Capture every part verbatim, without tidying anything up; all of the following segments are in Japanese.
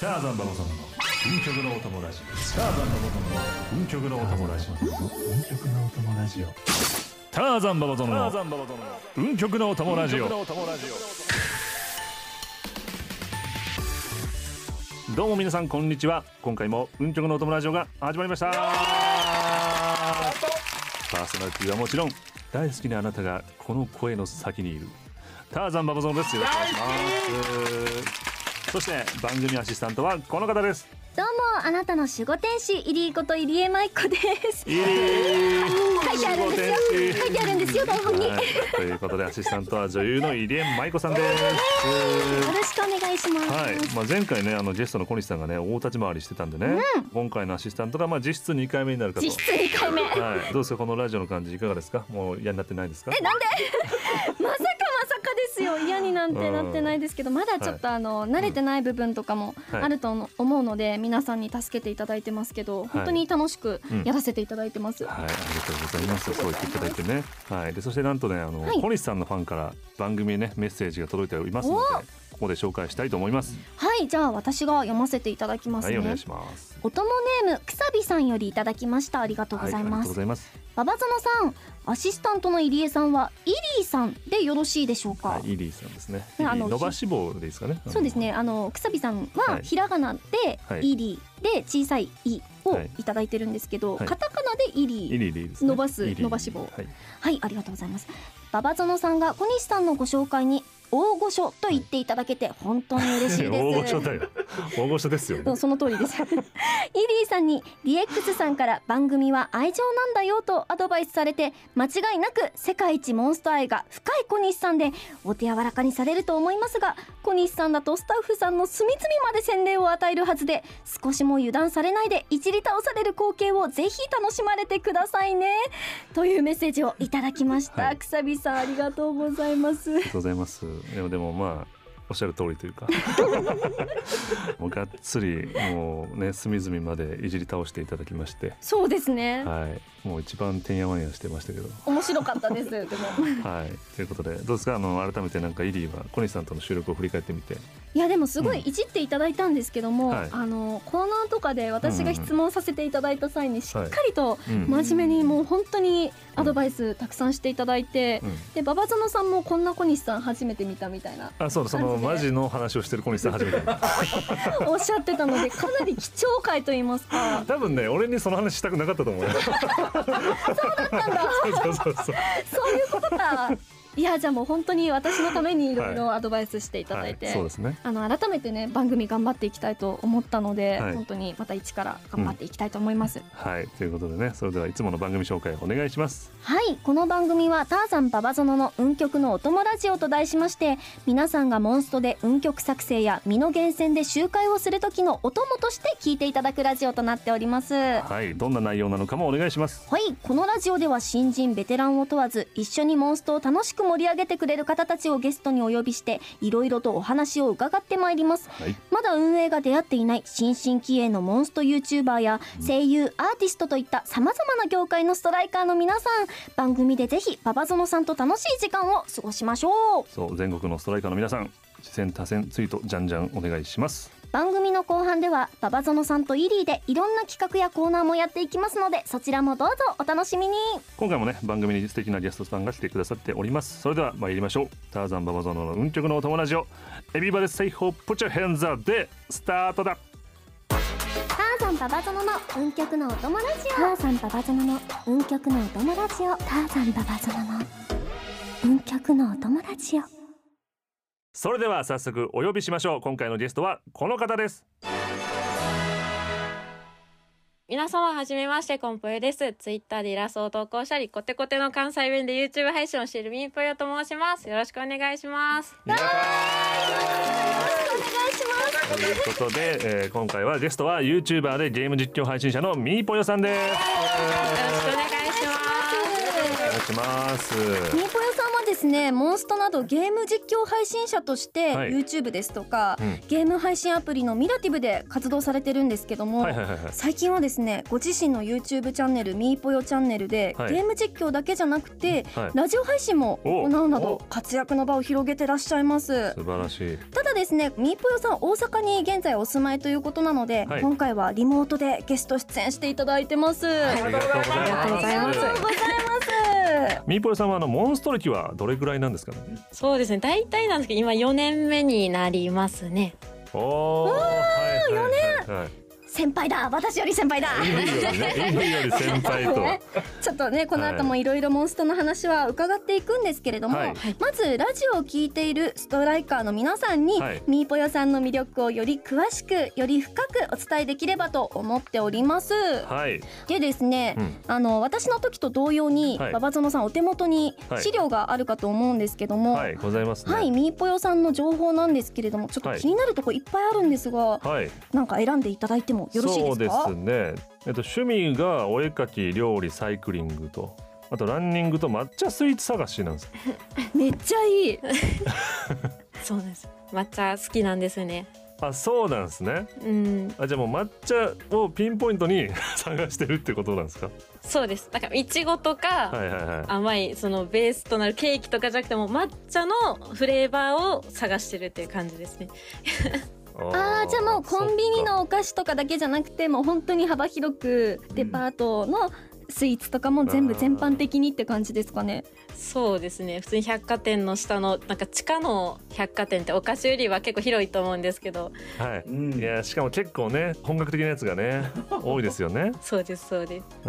ターザンババゾノの運極のお友ラジオ。ターザンババゾノの運極のお友ラジオ。運極のお友ラジオ。ターザンババゾノの運極のお友ラジオ。どうも皆さんこんにちは。今回も運極のお友ラジオが始まりました。パーソナリティはもちろん大好きなあなたがこの声の先にいるターザンババゾノです。よろしくお願いします。そして番組アシスタントはこの方です。 どうもあなたの守護天使イリーこと入江舞子です。 イリー書いてあるんですよ。書いてあるんですよ台本に、はい、 ということでアシスタントは女優の入江舞子さんです。 よろしくお願いします。 はい、まあ、前回ねあのゲストの小西さんがね大立ち回りしてたんでね、うん、今回のアシスタントがまあ実質にかいめになるかと。 実質にかいめ、はい、 どうですかこのラジオの感じいかがですか。もう嫌になってないですか。 えなんでまさかまさかですよ。嫌になんてなってないですけど、まだちょっとあの、はい、慣れてない部分とかもあると思うので、はい、皆さんに助けていただいてますけど、はい、本当に楽しくやらせていただいてます、うん、はい、ありがとうございます。そう言っていただいてね、はい、でそしてなんとねあの、はい、小西さんのファンから番組にねメッセージが届いておりますのでここで紹介したいと思います。 はい、じゃあ私が読ませていただきますね。 はい、お願いします。 おともネームくさびさんよりいただきました。ありがとうございます。はい、ありがとうございます。ババゾノさん、アシスタントの入江さんはイリーさんでよろしいでしょうか。 はい、イリーさんですね。あの伸ばし棒でいいですかね。 そうですね。あのくさびさんはひらがなでイリーで小さいイをいただいてるんですけど、はい、カタカナでイリー、イリーでいいですね、伸ばす伸ばし棒、はい、はい、ありがとうございます。ババゾノさんが小西さんのご紹介に大御所と言っていただけて本当に嬉しいです。 大御所だよ。大御所ですよね。 その通りです。イリーさんに ディーエックス さんから番組は愛情なんだよとアドバイスされて、間違いなく世界一モンスター愛が深い小西さんでお手柔らかにされると思いますが、小西さんだとスタッフさんの隅々まで洗礼を与えるはずで、少しも油断されないでいじり倒される光景をぜひ楽しまれてくださいねというメッセージをいただきました。はい、くさびさんありがとうございます。 ありがとうございます。でもでもまあおっしゃる通りというかもうがっつりもうね隅々までいじり倒していただきまして。 そうですね、 はい、もう一番てんやわんやしてましたけど面白かったですでもはい、ということでどうですか。あの改めてなんかイリーは小西さんとの収録を振り返ってみて。 いやでもすごいいじっていただいたんですけども、うん、はい、あのコーナーとかで私が質問させていただいた際にしっかりと真面目にもう本当にアドバイスたくさんしていただいて、うんうん、でババゾノさんもこんな小西さん初めて見たみたいな。 あ、そうだ、そのマジの話をしてる小西さん初めて見たおっしゃってたのでかなり貴重回と言いますか。 多分ね俺にその話したくなかったと思うよそうだったんだそうそうそうそうそういうことか。いやじゃあもう本当に私のためにいろいろアドバイスしていただいて、はいはい、そうですね、あの改めてね番組頑張っていきたいと思ったので、はい、本当にまた一から頑張っていきたいと思います、うん、 はいということでね、それではいつもの番組紹介をお願いします。 はい、この番組はターザンババゾノの運極のお供ラジオと題しまして、皆さんがモンストで運極作成や身の源泉で集会をする時のお供として聞いていただくラジオとなっております。 はい、どんな内容なのかもお願いします。 はい、このラジオでは新人ベテランを問わず一緒にモンストを楽しく盛り上げてくれる方たちをゲストにお呼びしていろいろとお話を伺ってまいります、はい、まだ運営が出会っていない新進気鋭のモンスト YouTuber や声優、アーティストといった様々な業界のストライカーの皆さん、番組でぜひババゾノさんと楽しい時間を過ごしましょう。 そう、全国のストライカーの皆さん、次戦多戦ツイートじゃんじゃんお願いします。 番組の後半ではババゾノさんとイリーでいろんな企画やコーナーもやっていきますので、そちらもどうぞお楽しみに。 今回もね番組に素敵なゲストさんが来てくださっております。それでは参りましょう。ターザンババゾノの運極のお友ラジオ、エビバデセイホープチュヘンザでスタートだ。 ターザンババゾノの運極のお友ラジオ、ターザンババゾノの運極のお友ラジオ、ターザンババゾノの運極のお友ラジオ。 それでは早速お呼びしましょう。今回のゲストはこの方です。 皆様はじめまして、コンポヨです。ツイッターでイラストを投稿したり、コテコテの関西弁で YouTube 配信をしているミーポヨと申します。よろしくお願いします。 よろしくお願いします。ということで、えー、今回はゲストは YouTuber でゲーム実況配信者のミーポヨさんです。よろしくお願いします。 お願いします。 ミーポヨささんはですねモンストなどゲーム実況配信者として、 はい、 YouTube ですとか、 うん、 ゲーム配信アプリのミラティブで活動されてるんですけども、 はいはいはいはい、 最近はですねご自身の YouTube チャンネルみーぽよチャンネルで、はい、ゲーム実況だけじゃなくて、はい、ラジオ配信も行うなど活躍の場を広げてらっしゃいます。 素晴らしい。 ただですねみーぽよさん大阪に現在お住まいということなので、はい、今回はリモートでゲスト出演していただいてます。 ありがとうございます。ありがとうございます。 みーぽよさんはあのモンスト歴はどれぐらいなんですかね。 そうですね大体なんですけど今よねんめになりますね。 おー、はいはいはい、よねん、はい、 先輩だ、私より先輩だ。 いいよね、いいより先輩とちょっとねこの後もいろいろモンストの話は伺っていくんですけれども、はい、まずラジオを聞いているストライカーの皆さんに、はい、みーぽよさんの魅力をより詳しくより深くお伝えできればと思っております、はい、でですね、うん、あの私の時と同様に、はい、馬場園さんお手元に資料があるかと思うんですけども、 はい、ございますね。 はい、みーぽよさんの情報なんですけれどもちょっと気になるとこいっぱいあるんですが、はい、なんか選んでいただいてもよろしいですか。 そうですね、えっと、趣味がお絵描き、料理、サイクリングとあとランニングと抹茶スイーツ探しなんですめっちゃいいそうです、抹茶好きなんですね。 あ、そうなんですね、 うん、 あ、じゃあもう抹茶をピンポイントに探してるってことなんですか。 そうです、だからいちごとか、はいはいはい、甘いそのベースとなるケーキとかじゃなくても抹茶のフレーバーを探してるっていう感じですねあー、じゃあもうコンビニのお菓子とかだけじゃなくてもう本当に幅広くデパートのスイーツとかも全部全般的にって感じですかね。 そうですね、普通に百貨店の下のなんか地下の百貨店ってお菓子売りは結構広いと思うんですけど、 はい、うん、いやしかも結構ね本格的なやつがね多いですよねそうですそうです、 うん、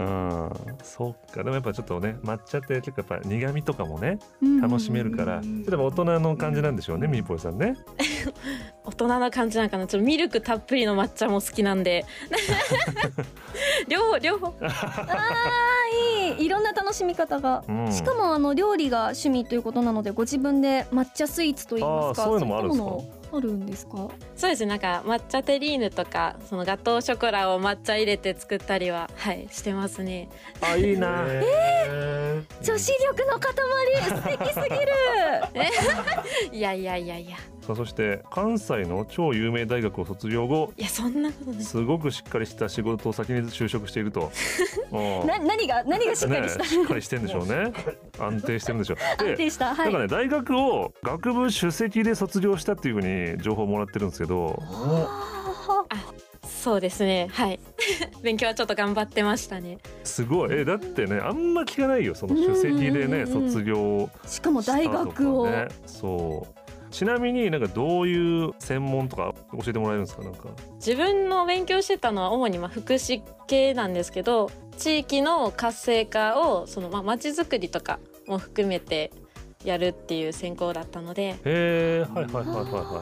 そうか。でもやっぱちょっとね抹茶って結構やっぱ苦味とかもね楽しめるからちょっと大人の感じなんでしょうね、みーぽよさんね大人な感じなんかな。ちょっとミルクたっぷりの抹茶も好きなんで両方両方あーいい、いろんな楽しみ方が、うん、しかもあの料理が趣味ということなのでご自分で抹茶スイーツといいますか、 そういうのもあるんですか。 あるんですか。 そうですね、なんか抹茶テリーヌとかそのガトーショコラを抹茶入れて作ったりははいしてますね。 あ、いいなえー、女子力の塊素敵すぎるいやいやいやいや。 さあそして関西の超有名大学を卒業後、 いやそんなことね、 すごくしっかりした仕事を先に就職しているとな何が何がしっかりした、 ね、しっかりしてるんでしょうね安定してるんでしょう。 安定した、はい、 なんかね大学を学部首席で卒業したっていう風に情報をもらってるんですけどあ、そうですね、はい勉強はちょっと頑張ってましたね。 すごい、えだってねあんま聞かないよその首席でね卒業しかも大学を、 ね、そうちなみになんかどういう専門とか教えてもらえるんですか。なんか自分の勉強してたのは主にまあ福祉系なんですけど、地域の活性化をそのまあ街づくりとかも含めてやるっていう専攻だったので、 へー、はいはいはいはいはい。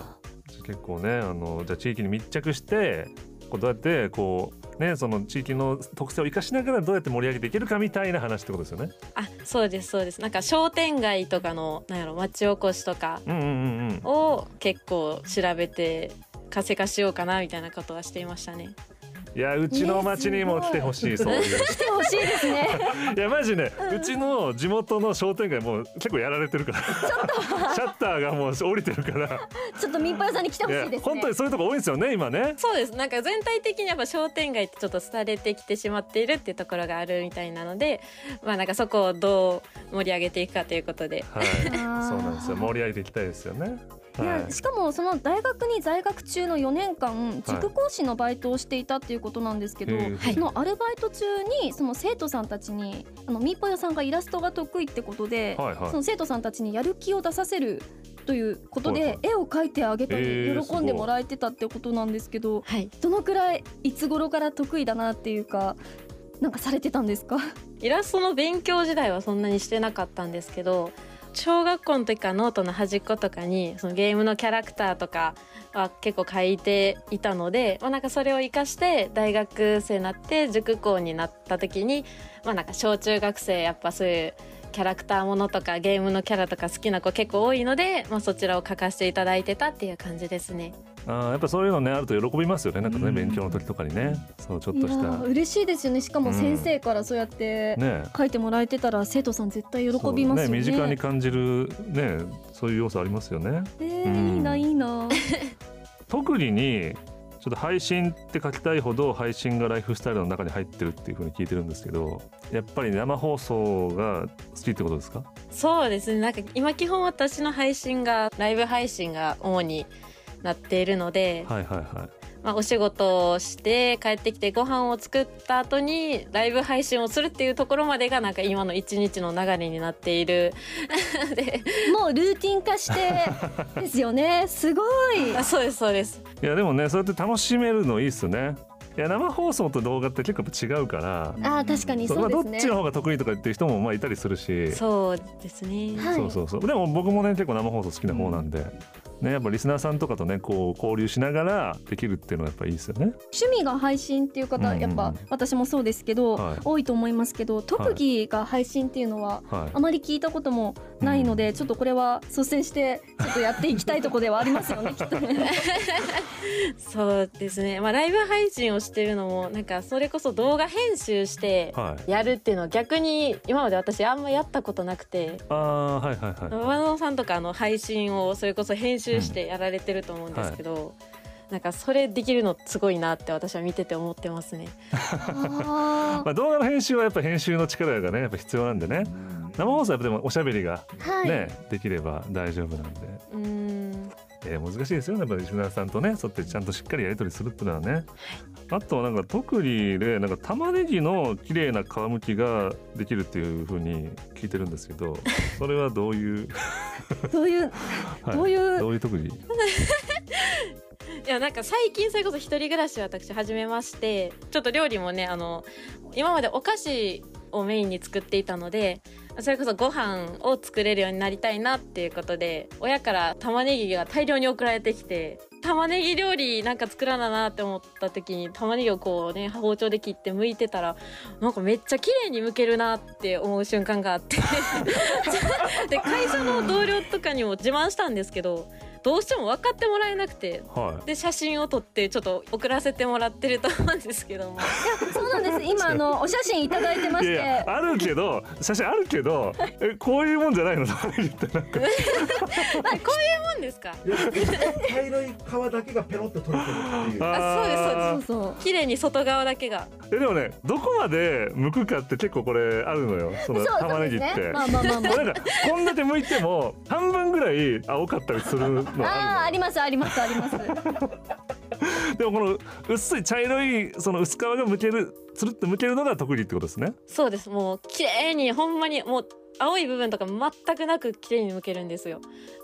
結構ねあのじゃあ地域に密着してこうどうやってこうねその地域の特性を生かしながらどうやって盛り上げていけるかみたいな話ってことですよね。 あ、そうですそうです。なんか商店街とかのなんやろ町おこしとかを結構調べて活性化しようかなみたいなことはしていましたね。 いやうちの町にも来てほしい、そういう来てほしいですねいやマジね、うん、うちの地元の商店街もう結構やられてるからちょっとシャッターがもう降りてるからちょっとみっぽよさんに来てほしいですね。 本当にそういうとこ多いんですよね今ね。 そうです、なんか全体的にやっぱ商店街ってちょっと廃れてきてしまっているっていうところがあるみたいなので、まあなんかそこをどう盛り上げていくかということで、 はい、そうなんですよ、盛り上げていきたいですよね。 いやしかもその大学に在学中のよねんかん塾講師のバイトをしていたっていうことなんですけど、はい、そのアルバイト中にその生徒さんたちにあのみーぽよさんがイラストが得意ってことで、はいはい、その生徒さんたちにやる気を出させるということで、はいはい、絵を描いてあげたり喜んでもらえてたってことなんですけど、はい、どのくらいいつ頃から得意だなっていうかなんかされてたんですか。 イラストの勉強時代はそんなにしてなかったんですけど、小学校の時からノートの端っことかにそのゲームのキャラクターとかは結構書いていたので、まあ、なんかそれを活かして大学生になって塾講になった時に、まあ、なんか小中学生やっぱそういうキャラクターものとかゲームのキャラとか好きな子結構多いので、まあ、そちらを書かせていただいてたっていう感じですね。 あーやっぱそういうのねあると喜びますよね。なんかね、勉強の時とかにね、そうちょっいやとしたー嬉しいですよね。しかも先生からそうやってね書いてもらえてたら生徒さん絶対喜びますよね。 そうね、身近に感じるね、そういう要素ありますよね。 えーうんいいないいな。 特技にちょっと配信って書きたいほど配信がライフスタイルの中に入ってるっていう風に聞いてるんですけど、やっぱり生放送が好きってことですか？ そうですね、なんか今基本私の配信がライブ配信が主になっているので、 はいはいはい。 まあ、お仕事をして帰ってきてご飯を作った後にライブ配信をするっていうところまでがなんか今の一日の流れになっているでもうルーティン化してですよね。すごい。 あそうですそうです。 いやでもね、そうやって楽しめるのいいっすね。いや生放送と動画って結構やっぱ違うから、 あー確かにそうそうですね。 まあどっちの方が得意とか言ってる人もまあいたりするし、 そうですね、 はいそうそうそう。でも僕もね結構生放送好きな方なんで、ね、やっぱリスナーさんとかとねこう交流しながらできるっていうのがやっぱいいですよね。 趣味が配信っていう方、 うんうんやっぱ私もそうですけど、 はい多いと思いますけど、特技が配信っていうのははいあまり聞いたこともないので、ちょっとこれは率先してちょっとやっていきたいところではありますよねきっとね。 そうですね、まあ、ライブ配信をしてるのもなんかそれこそ動画編集してはい。 やるっていうのは逆に今まで私あんまやったことなくて、 ああはいはいはい。 和野さんとかあの配信をそれこそ編集してやられてると思うんですけど、なんかそれできるのすごいなって私は見てて思ってますね。 あまあ動画の編集はやっぱ編集の力がねやっぱ必要なんでね。生放送はやっぱでもおしゃべりがーはい、 ね、できれば大丈夫なんで。 うーんえー、難しいですよね。やっぱりリスナーさんとね、そうやってちゃんとしっかりやり取りするっていうのはね。あとはなんか特技でなんか玉ねぎの綺麗な皮むきができるっていう風に聞いてるんですけど、それはどういう、 どういうはい、 どういうどういう特技？ いやなんか最近それこそ一人暮らしを私始めまして、ちょっと料理もねあの今までお菓子をメインに作っていたので、それこそご飯を作れるようになりたいなっていうことで親から玉ねぎが大量に送られてきて、玉ねぎ料理なんか作らななって思った時に玉ねぎをこうね包丁で切って剥いてたらなんかめっちゃ綺麗に剥けるなって思う瞬間があってで会社の同僚とかにも自慢したんですけど、どうしても分かってもらえなくて、 はい。 で写真を撮ってちょっと送らせてもらってると思うんですけどもそうなんです。今あのお写真いただいてまして、 いやいやあるけど写真あるけどえこういうもんじゃないの玉ねぎってなんかこういうもんですか？ いや茶色い皮だけがペロッと取れてるっていう。 あそうですそうあーそうそう。 綺麗に外側だけが。 えでもねどこまで剥くかって結構これあるのよ。そのそう玉ねぎって。 そうですね。まあまあまあまあ。 これなんかこんだけ剥いても半分ぐらい青かったりするのあああありますありますあります。 るの。でもこの薄い茶色いその薄皮が剥けるつるっと剥けるのが特技ってことですね。 そうです、もう綺麗にほんまにもう青い部分とか全くなく綺麗に剥けるんですよ。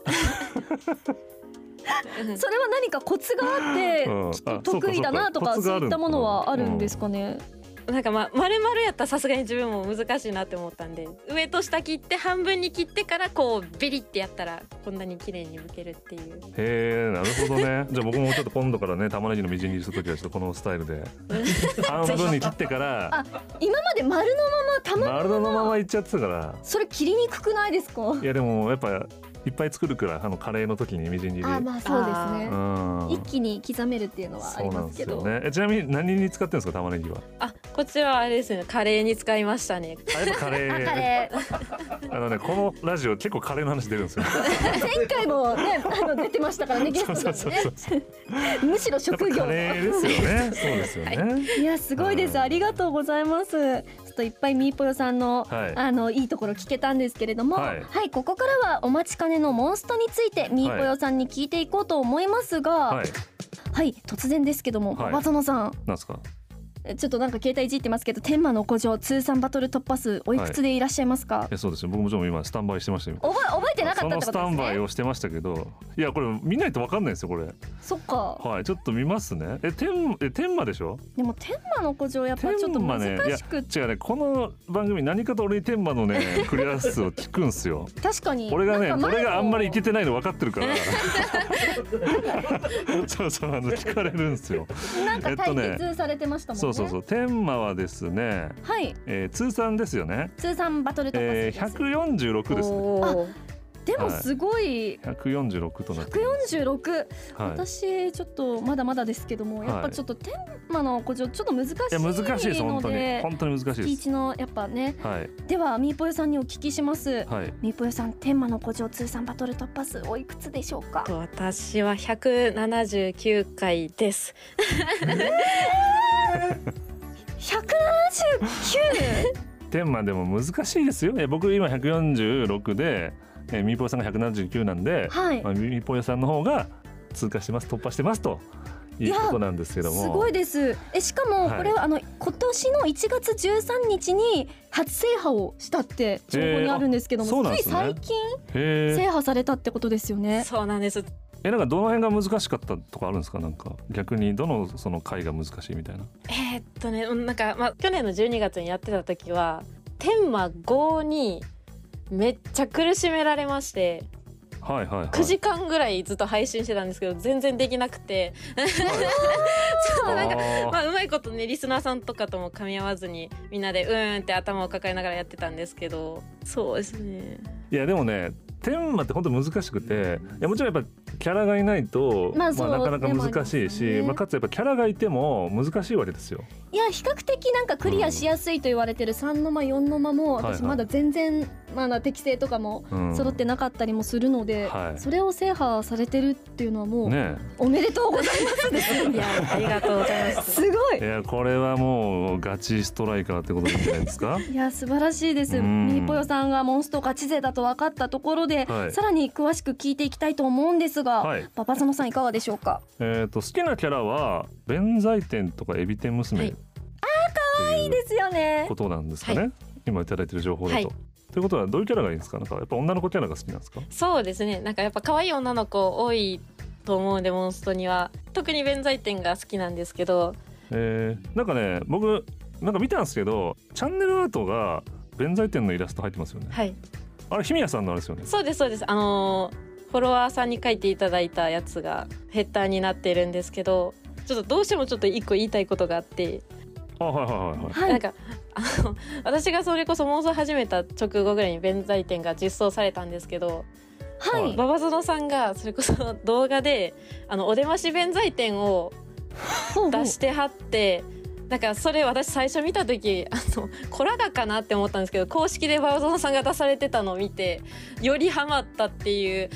それは何かコツがあって、 うんきっとあ得意だなとかそうかそうかコツがあるそういったものはあるんですかね。 なんかまあ丸々やったらさすがに自分も難しいなって思ったんで、上と下切って半分に切ってからこうビリってやったらこんなに綺麗に剥けるっていう。 へえなるほどね。じゃあ僕もちょっと今度からね玉ねぎのみじん切りするときはちょっとこのスタイルで半分に切ってからあ、今まで丸のまま玉、 丸のままいっちゃってたから。 それ切りにくくないですか？ いやでもやっぱいっぱい作るからあのカレーの時にみじん切り。 あ、まあそうですあね。 うん一気に刻めるっていうのはありそうなんまけど。 ですすよね。えちなみに何に使ってるんですか玉ねぎは？ あ、こちらはあれですね、カレーに使いましたね。 あやっぱカレあ、 ー。 カレー。 あのねこのラジオ結構カレーの話出るんですよ。 前回もね、あの出てましたからね、ゲストさんそうねそうそう。 むしろやっぱ職業カ。レーですよね。そうですよね。 いや、すごいです。 うんありがとうございます。ちょっといっぱいみーぽよさんの、 はいあのいいところ聞けたんですけれども、 ははいい、ここからはお待ちかねのモンストについてみーぽよさんに聞いていこうと思いますが、は、 はいい。 突然ですけども、 はい松野さん、 なんですか。 ちょっとなんか携帯いじってますけど、天満の古城通算バトル突破数おいくつでいらっしゃいますか？ えそうですよ。僕もちろん今スタンバイしてましたよ。 覚え覚えてなかったってことですね。 そのスタンバイをしてましたけど、いやこれ見ないとわかんないですよこれ。 そっか。 はいちょっと見ますね。え天え天満でしょ？ でも天満の古城やっぱちょっと難しく、 違うねこの番組何かと俺に天満のねクリア数を聞くんすよ。 確かに俺がねなんか前も俺があんまりいけてないの分かってるからそうそうあの聞かれるんですよ。 なんか対えっとね決されてましたもんね。 そうそうそう天満はですね、 はい、 えー、通算ですよね、 通算バトル突破数えー、 です。 ひゃくよんじゅうろくですね。 おーでもすごい、 ひゃくよんじゅうろくとなってひゃくよんじゅうろく、 はい、 私ちょっとまだまだですけども、やっぱちょっと天満の古城ちょっと難しいので、 いや難しいです本当に本当に難しいです。 月一のやっぱね、 はい、 ではみーぽよさんにお聞きします、 はい、 みーぽよさん天満の古城通算バトル突破数おいくつでしょうか？ 私はひゃくななじゅうきゅうかいです。 ひゃくななじゅうきゅう天満でも難しいですよ。いや僕今ひゃくよんじゅうろくで、えー、みーぽよさんがひゃくななじゅうきゅうなんで、 はい、 まあ、みーぽよさんの方が通過してます、突破してますということなんですけども、 すごいです。えしかもこれは、はい、あの今年のいちがつじゅうさんにちに初制覇をしたって情報にあるんですけども、つい最近制覇されたってことですよね。 そうなんです。 えなんかどの辺が難しかったとかあるんですか？なんか逆にどのその回が難しいみたいな。 えー、っとねなんか、まあ、去年のじゅうにがつにやってた時は天満ごにめっちゃ苦しめられまして、 はいはいはい、 くじかんぐらいずっと配信してたんですけど全然できなくて、はい、そうなんかまあ、うまいことねリスナーさんとかとも噛み合わずにみんなでうーんって頭を抱えながらやってたんですけど、そうですね。 いやでもね天満って本当難しくて、いやもちろんやっぱキャラがいないと、まあまあ、なかなか難しいし、ねまあ、かつやっぱキャラがいても難しいわけですよ。 いや比較的なんかクリアしやすいと言われてるさんの間よんの間も私まだ全然まだ適正とかも揃ってなかったりもするので、はい、それを制覇されてるっていうのはもう、ね、おめでとうございますですいやありがとうございます。 すごい。 いやこれはもうガチストライカーってことでいいんじゃないですか。 いや素晴らしいです。みーぽよさんがモンストガチ勢だと分かったところで、はい、さらに詳しく聞いていきたいと思うんですが、はい、パパ園さんいかがでしょうか？ えーと好きなキャラは弁財天とかエビ天娘、はい、 あー可愛いですよねことなんですかね、はい、今いただいている情報だと、はい、ということはどういうキャラがいいんですか？なんかやっぱ女の子キャラが好きなんですか？ そうですね、なんかやっぱ可愛い女の子多いと思うんでモンストには特に弁財天が好きなんですけど、 えー、なんかね僕なんか見たんですけどチャンネルアートが弁財天のイラスト入ってますよね。 はい、 あれ日宮さんのあれですよね。 そうですそうです。あのーフォロワーさんに書いていただいたやつがヘッダーになってるんですけど、ちょっとどうしてもちょっと一個言いたいことがあって、 あはいはいはいはい、 なんかあの私がそれこそ妄想始めた直後ぐらいに弁財天が実装されたんですけど、 はい、 馬場園さんがそれこそ動画であのお出まし弁財天を出してはってなんかそれ私最初見た時あのコラダかなって思ったんですけど、公式で馬場園さんが出されてたのを見てよりハマったっていう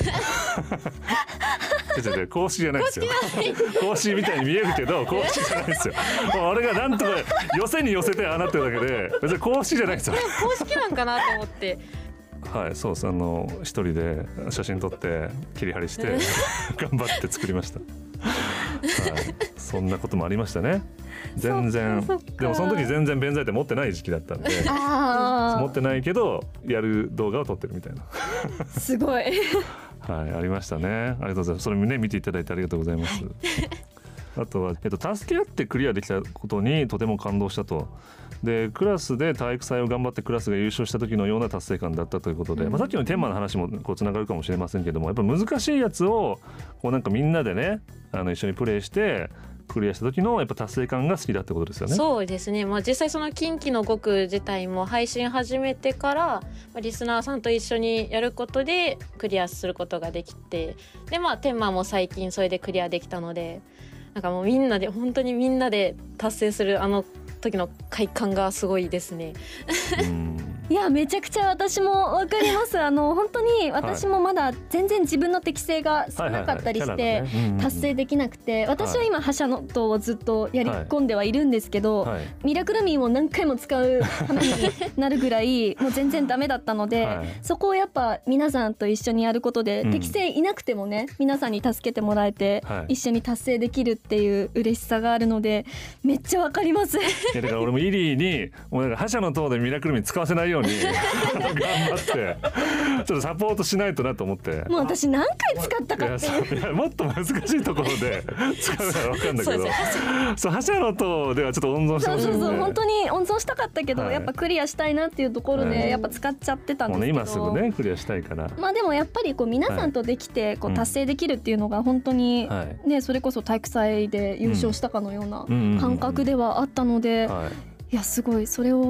公式じゃないですよ。公式みたいに見えるけど公式じゃないですよ。俺がなんとか寄せに寄せてああなってるだけで別に公式じゃないですよ。 公式なんかなと思ってはい、そうです。あの一人で写真撮って切り張りして頑張って作りました。はい、そんなこともありましたね。全然でもその時全然弁財天持ってない時期だったんで持ってないけどやる動画を撮ってるみたいなすごいはい、ありましたね。ありがとうございます。それもね見ていただいてありがとうございます。あとは、えっと、助け合ってクリアできたことにとても感動したと。でクラスで体育祭を頑張ってクラスが優勝した時のような達成感だったということで、うんまあ、さっきの天満の話もこうつながるかもしれませんけども、やっぱ難しいやつをこうなんかみんなでねあの一緒にプレイしてクリアした時のやっぱ達成感が好きだってことですよね。 そうですね、まあ、実際その近畿のごく自体も配信始めてから、まあ、リスナーさんと一緒にやることでクリアすることができて、でまあ天満も最近それでクリアできたので、なんかもうみんなで本当にみんなで達成するあの時の快感がすごいですね。 うんいやめちゃくちゃ私も分かります。あの本当に私もまだ全然自分の適性が少なかったりして達成できなくて、私は今覇者の塔をずっとやり込んではいるんですけど、はいはい、ミラクルミーを何回も使う羽目になるぐらいもう全然ダメだったので、はい、そこをやっぱ皆さんと一緒にやることで、うん、適性いなくてもね皆さんに助けてもらえて、はい、一緒に達成できるっていう嬉しさがあるのでめっちゃ分かります。いやだから俺もイリーにもうなんか覇者の塔でミラクルミー使わせないように頑張ってちょっとサポートしないとなと思って、 もう私何回使ったかっていう、 いやもっと難しいところで使うなら分かるんだけどそう覇者の塔ではちょっと温存してほしい、ね、 そうそうそう本当に温存したかったけど、はい、やっぱクリアしたいなっていうところでやっぱ使っちゃってたんですけど、 もうね、今すぐねクリアしたいから、 まあでもやっぱりこう皆さんとできてこう達成できるっていうのが本当に、ね、それこそ体育祭で優勝したかのような感覚ではあったので、いやすごいそれを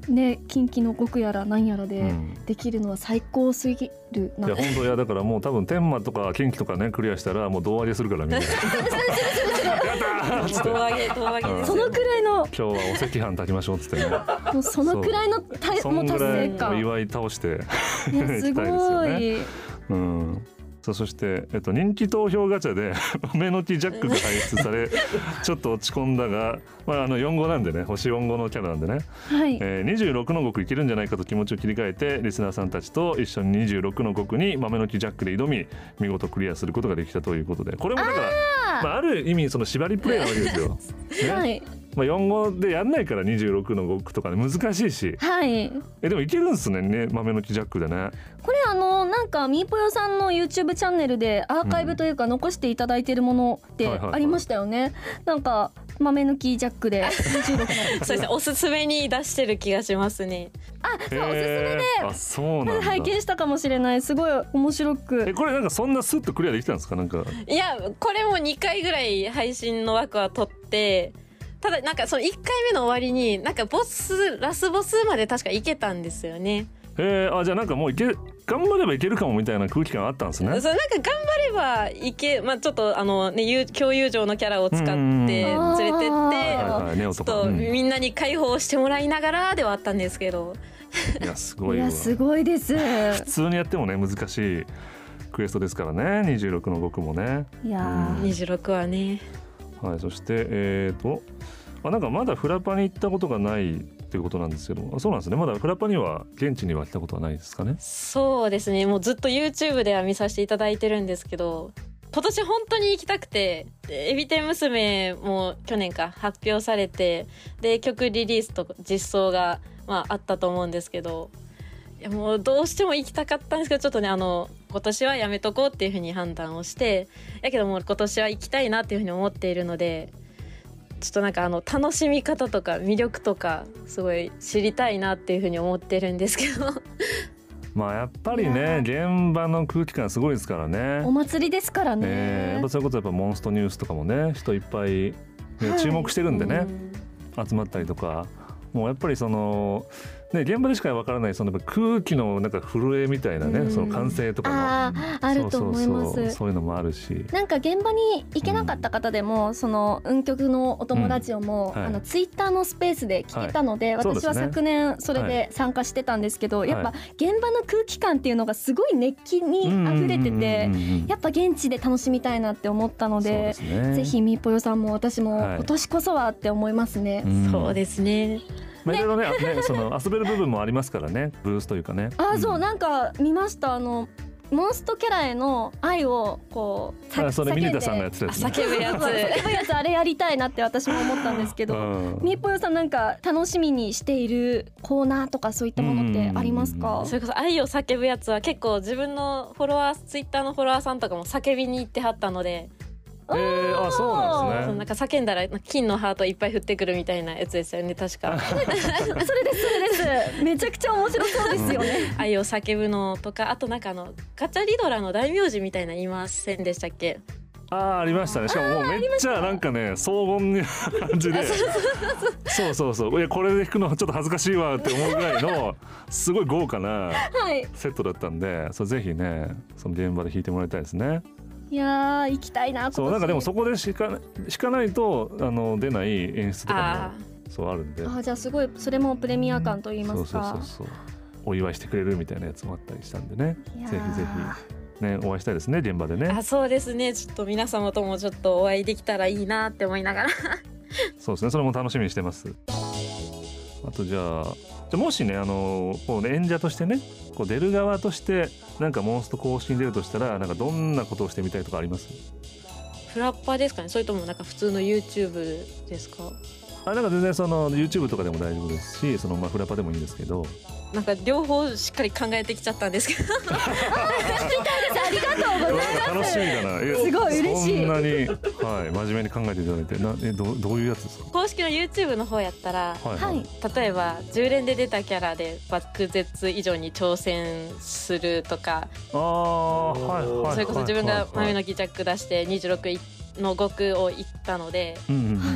ね近畿の極やらなんやらでうんできるのは最高すぎるな、 いや本当いやだからもう多分天満とか近畿とかねクリアしたらもう胴上げするからみんなやったーっつって胴上げ胴上げですそのくらいの今日はお赤飯炊きましょうっつってねもうそのくらいのたそもうん達ぐらい成感、い祝い倒してやす行きたいですごよねい。 うんさあそして、えっと、人気投票ガチャで豆の木ジャックが輩出されちょっと落ち込んだが、まあ、あのよん号なんでね星よん号のキャラなんでね、 はい、 えー、にじゅうろくの極いけるんじゃないかと気持ちを切り替えてリスナーさんたちと一緒ににじゅうろくの極に豆の木ジャックで挑み見事クリアすることができたということでこれもだからあーまあ、ある意味その縛りプレイなわけですよ、ねはいまあ、よん号でやんないからにじゅうろくの極とかね難しいしはいえでもいけるんすねね豆の木ジャックでねこれあのなんかみーぽよさんの YouTube チャンネルでアーカイブというか残していただいているものってはいはいはいありましたよね、なんか豆抜きジャックでにじゅうろくのそうですね、おすすめに出してる気がしますね。 あそうおすすめでへーあそうなんだ拝見したかもしれない、すごい面白えく。 これなんかそんなスッとクリアできたんですかなんかいやこれもにかいぐらい配信の枠は取って、ただなんかそのいっかいめの終わりになんかボスラスボスまで確かいけたんですよね。 えー、あじゃあなんかもういけ頑張ればいけるかもみたいな空気感あったんですねそうなんか頑張ればいけ、まあちょっとあのねゆ共有上のキャラを使って連れてって、 うんはいはいネオちょっととかうんみんなに解放してもらいながらではあったんですけど、 いやすごいわいやすごいです。 普通にやってもね難しいクエストですからねにじゅうろくの極もねいやーにじゅうろくはね。 はいそしてえーとあなんかまだフラパに行ったことがないっていうことなんですけどあそうなんですねまだフラパには現地には来たことはないですかねそうですね、もうずっと YouTube では見させていただいてるんですけど、今年本当に行きたくて、エビ天娘も去年か発表されて、で曲リリースと実装が、まあ、あったと思うんですけど、いやもうどうしても行きたかったんですけど、ちょっとねあの今年はやめとこうっていうふうに判断をして、やけどもう今年は行きたいなっていうふうに思っているので、ちょっとなんかあの楽しみ方とか魅力とかすごい知りたいなっていうふうに思ってるんですけどまあやっぱりね現場の空気感すごいですからねお祭りですからね、 えー、やっぱそういうことやっぱモンストニュースとかもね人いっぱい、ねはい注目してるんでね、 うん集まったりとかもうやっぱりその、ね、現場でしかわからないそのやっぱ空気のなんか震えみたいなね、 うんその歓声とかのあーあると思います。 そうそうそうそういうのもあるしなんか現場に行けなかった方でも、その運極のお友達をも、 うんはいあのツイッターのスペースで聞けたので、 はいそうですね私は昨年それで参加してたんですけど、やっぱ現場の空気感っていうのがすごい熱気に溢れてて、やっぱ現地で楽しみたいなって思ったので、 そうですねぜひみーぽよさんも私もはい今年こそはって思いますね。 んそうですね。 まあいろいろねねその遊べる部分もありますからねブースというかねあーそう、 んなんか見ました。あのモンストキャラへの愛をこうさあそれ叫んでミネタさんがやってたやつね叫ぶやつ叫ぶやつあれやりたいなって私も思ったんですけど、 うんみーぽよさんなんか楽しみにしているコーナーとかそういったものってありますか？ それこそ愛を叫ぶやつは結構自分のフォロワーツイッターのフォロワーさんとかも叫びに行ってはったので、 えー、あそうなんですねそうなんか叫んだら金のハートいっぱい降ってくるみたいなやつですよね確かそれですそれですめちゃくちゃ面白そうですよね。 愛を叫ぶのとか、あとなんかあのガチャリドラの大名字みたいな言いませんでしたっけ？ あーありましたねしかももうめっちゃなんかね荘厳な感じでそうそうそういやこれで弾くのちょっと恥ずかしいわって思うぐらいのすごい豪華なはいセットだったんでそれぜひねその現場で弾いてもらいたいですねいやー行きたいな今年。 そうなんかでもそこで弾か弾かないとあの出ない演出とかあもそうあるんであーじゃあすごいそれもプレミア感と言いますか。 そうそうそうそうお祝いしてくれるみたいなやつもあったりしたんでねいやーぜひぜひねお会いしたいですね現場でねあそうですね、ちょっと皆様ともちょっとお会いできたらいいなって思いながらそうですねそれも楽しみにしてますあとじゃあじゃあもしねあのこうね演者としてねこう出る側としてなんかモンスト公式に出るとしたらなんかどんなことをしてみたいとかありますフラッパーですかね、それともなんか普通の YouTube ですか？ あなんか全然その YouTube とかでも大丈夫ですしそのまあフラパでもいいんですけどなんか両方しっかり考えてきちゃったんですけどありがとうございます。 楽しみだなえすごい嬉しいそんなに、はい、真面目に考えていただいてなえどどういうやつですか公式の YouTube の方やったらはいはい。 例えばじゅう連で出たキャラで爆絶以上に挑戦するとか、 ああはいはいはいそれこそ自分が豆のの木ジャック出してにじゅうろくの極を行ったので、 うんうんうんうんはい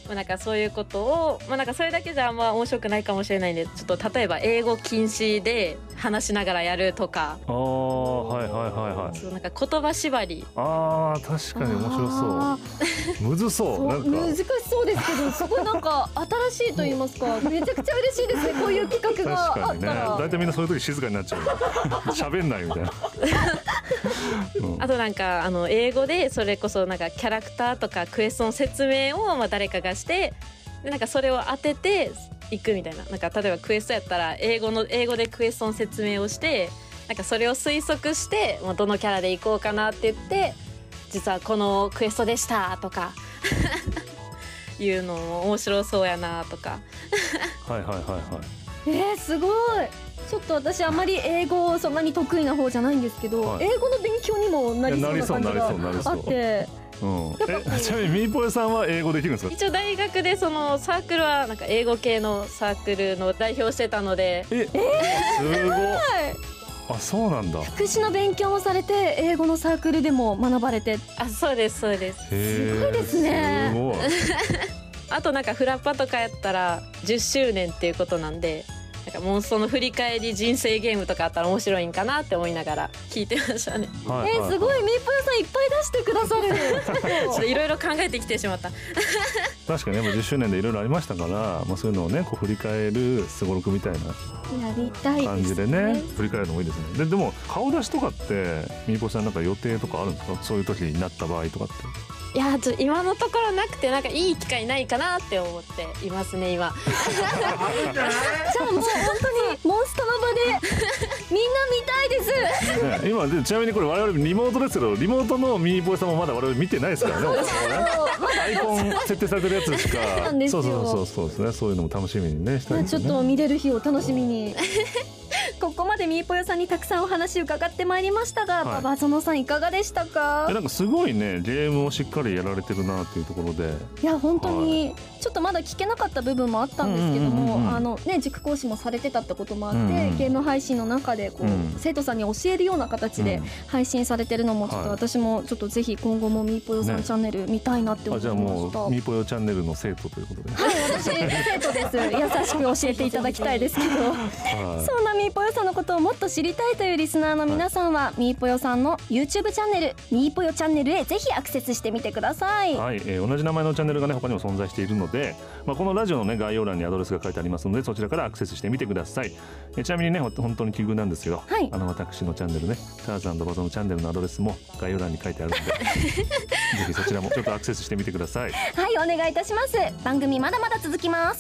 まあ、なんかそういうことを、まあ、なんかそれだけじゃあんま面白くないかもしれないんで、ちょっと例えば英語禁止で話しながらやるとか、 ああはいはいはいはい。 そうなんか言葉縛り。 ああ確かに面白あそう。むずそう。 そうなんか難しそうですけど、すごいなんか新しいと言いますか、めちゃくちゃ嬉しいですね。こういう企画が確かにね。 あったら。 大体みんなそういう時静かになっちゃう。喋んないみたいな。うんあとなんかあの英語でそれこそなんかキャラクターとかクエスチョン説明をまあ誰かがして、でなんかそれを当てていくみたいな。なんか例えばクエストやったら英語の英語でクエスチョン説明をして、なんかそれを推測して、まあ、どのキャラでいこうかなって言って、実はこのクエストでしたとかいうのも面白そうやなとか。 はいはいはいはい。 えー、すごい。ちょっと私あまり英語そんなに得意な方じゃないんですけど、 はい英語の勉強にもなりそうな感じいやなりそうなりそうなりそうがあって。 うん。えちなみにみーぽよさんは英語できるんですか。 一応大学でそのサークルはなんか英語系のサークルの代表してたので、 え、すごい。あそうなんだ。 福祉の勉強もされて、英語のサークルでも学ばれて。 あそうですそうです。 すごいですねすごい。 あとなんかフラッパとかやったらじゅっしゅうねんっていうことなんで、なんかモンストの振り返り人生ゲームとかあったら面白いんかなって思いながら聞いてましたね。 はいえー、すごい。みーぽよさんいっぱい出してくださる。 ちょっといろいろ考えてきてしまった。 確かにやっぱじゅっしゅうねんでいろいろありましたから、まあそういうのをねこう振り返るすごろくみたいなやりたいですね。 感じでね振り返るのもいいですね。ででも顔出しとかってみーぽよさんなんか予定とかあるんですか。そういう時になった場合とかって。 いやちょ今のところなくて、なんかいい機会ないかなって思っていますね今。 あるんじゃない？ じゃあもう本当にモンストの場でみんな見たいです。 ね、今でちなみにこれ我々リモートですけど、リモートのみーぽよさんもまだ我々見てないですからね。アイコン設定されてるやつしか。 なんですよそうそうそうそうですね。そういうのも楽しみにねしたいですよね。 ちょっと見れる日を楽しみに。ここまでみーぽよさんにたくさんお話伺ってまいりましたが、 はいババゾノさんいかがでしたかえ。なんかすごいねゲームをしっかりやられてるなっていうところで。 いや本当にちょっとまだ聞けなかった部分もあったんですけどうんうんうんうんも、あのね塾講師もされてたってこともあって、 うんうんゲーム配信の中でこう、 うん生徒さんに教えるような形でうん配信されてるのもちょっとはい私もちょっとぜひ今後もみーぽよさんねチャンネル見たいなって思いあじゃあもました。 うみーぽよチャンネルの生徒ということで。 はい私生徒です。優しく教えていただきたいですけど。 はいそんなみーぽよさんのことをもっと知りたいというリスナーの皆さんは、みーぽよさんの YouTube チャンネルみーぽよチャンネルへぜひアクセスしてみてください。 はい、えー同じ名前のチャンネルがね他にも存在しているので、まあ、このラジオのね概要欄にアドレスが書いてありますのでそちらからアクセスしてみてください。えーちなみにねほ本当に奇遇なんですけど、 はいあの私のチャンネルねターザンバゾのチャンネルのアドレスも概要欄に書いてあるのでぜひそちらもちょっとアクセスしてみてください。 はいお願いいたします。番組まだまだ続きます。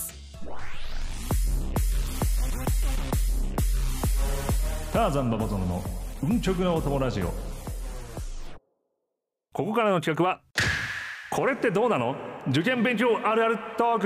ターザンババゾノの運極のお供ラジオ。ここからの企画はこれってどうなの受験勉強あるあるトーク。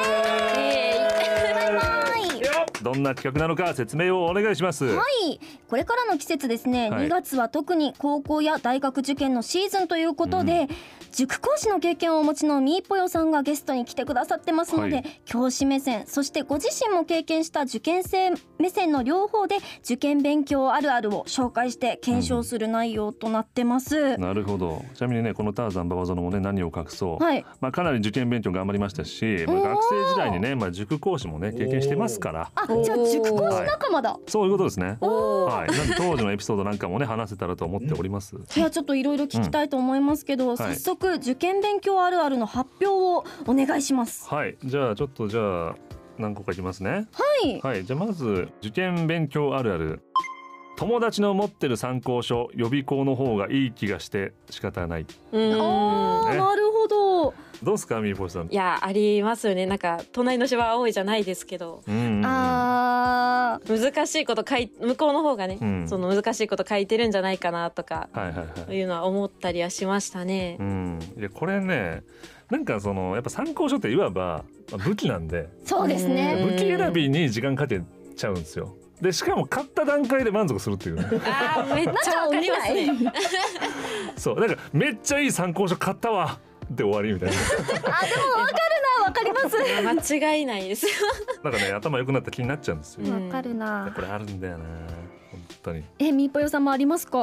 どんな企画なのか説明をお願いします。 はいこれからの季節ですね、 はいにがつは特に高校や大学受験のシーズンということで、塾講師の経験をお持ちのみーぽよさんがゲストに来てくださってますので、 はい教師目線そしてご自身も経験した受験生目線の両方で受験勉強あるあるを紹介して検証する内容となってます、 なるほど。ちなみにねこのターザンババゾノもね何を隠そう、 はいまあ、かなり受験勉強頑張りましたし、まあ、 おー学生時代にね、まあ、塾講師もね経験してますからあじゃあ塾講師仲間だ、 そういうことですね。 おーはい、なんで当時のエピソードなんかもね話せたらと思っております。 いやちょっといろいろ聞きたいと思いますけど、 ん早速受験勉強あるあるの発表をお願いします。 はい、じゃあちょっとじゃあ何個かいきますね。 はいはい、じゃあまず受験勉強あるある。友達の持ってる参考書予備校の方がいい気がして仕方ない。 うーんねあーなるほど。 どうですかみーぽいさん。 いやありますよね。なんか隣の芝は青いじゃないですけど、 うんうんうん、 あー難しいこと書い向こうの方がね、 うんその難しいこと書いてるんじゃないかなとかはいはいはい。 いうのは思ったりはしましたねう。ん、いやこれねなんかそのやっぱ参考書っていわばまあ武器なんでそうですね。 うん武器選びに時間かけちゃうんですよ。でしかも買った段階で満足するっていうねあーめっちゃわかりますね。 そうなんかめっちゃいい参考書買ったわで終わりみたいなわかります。 間違いないですよ。 なんかね頭良くなった気になっちゃうんですよ、 うんわかるな。 これあるんだよな本当に。 えみーぽよさんもありますか？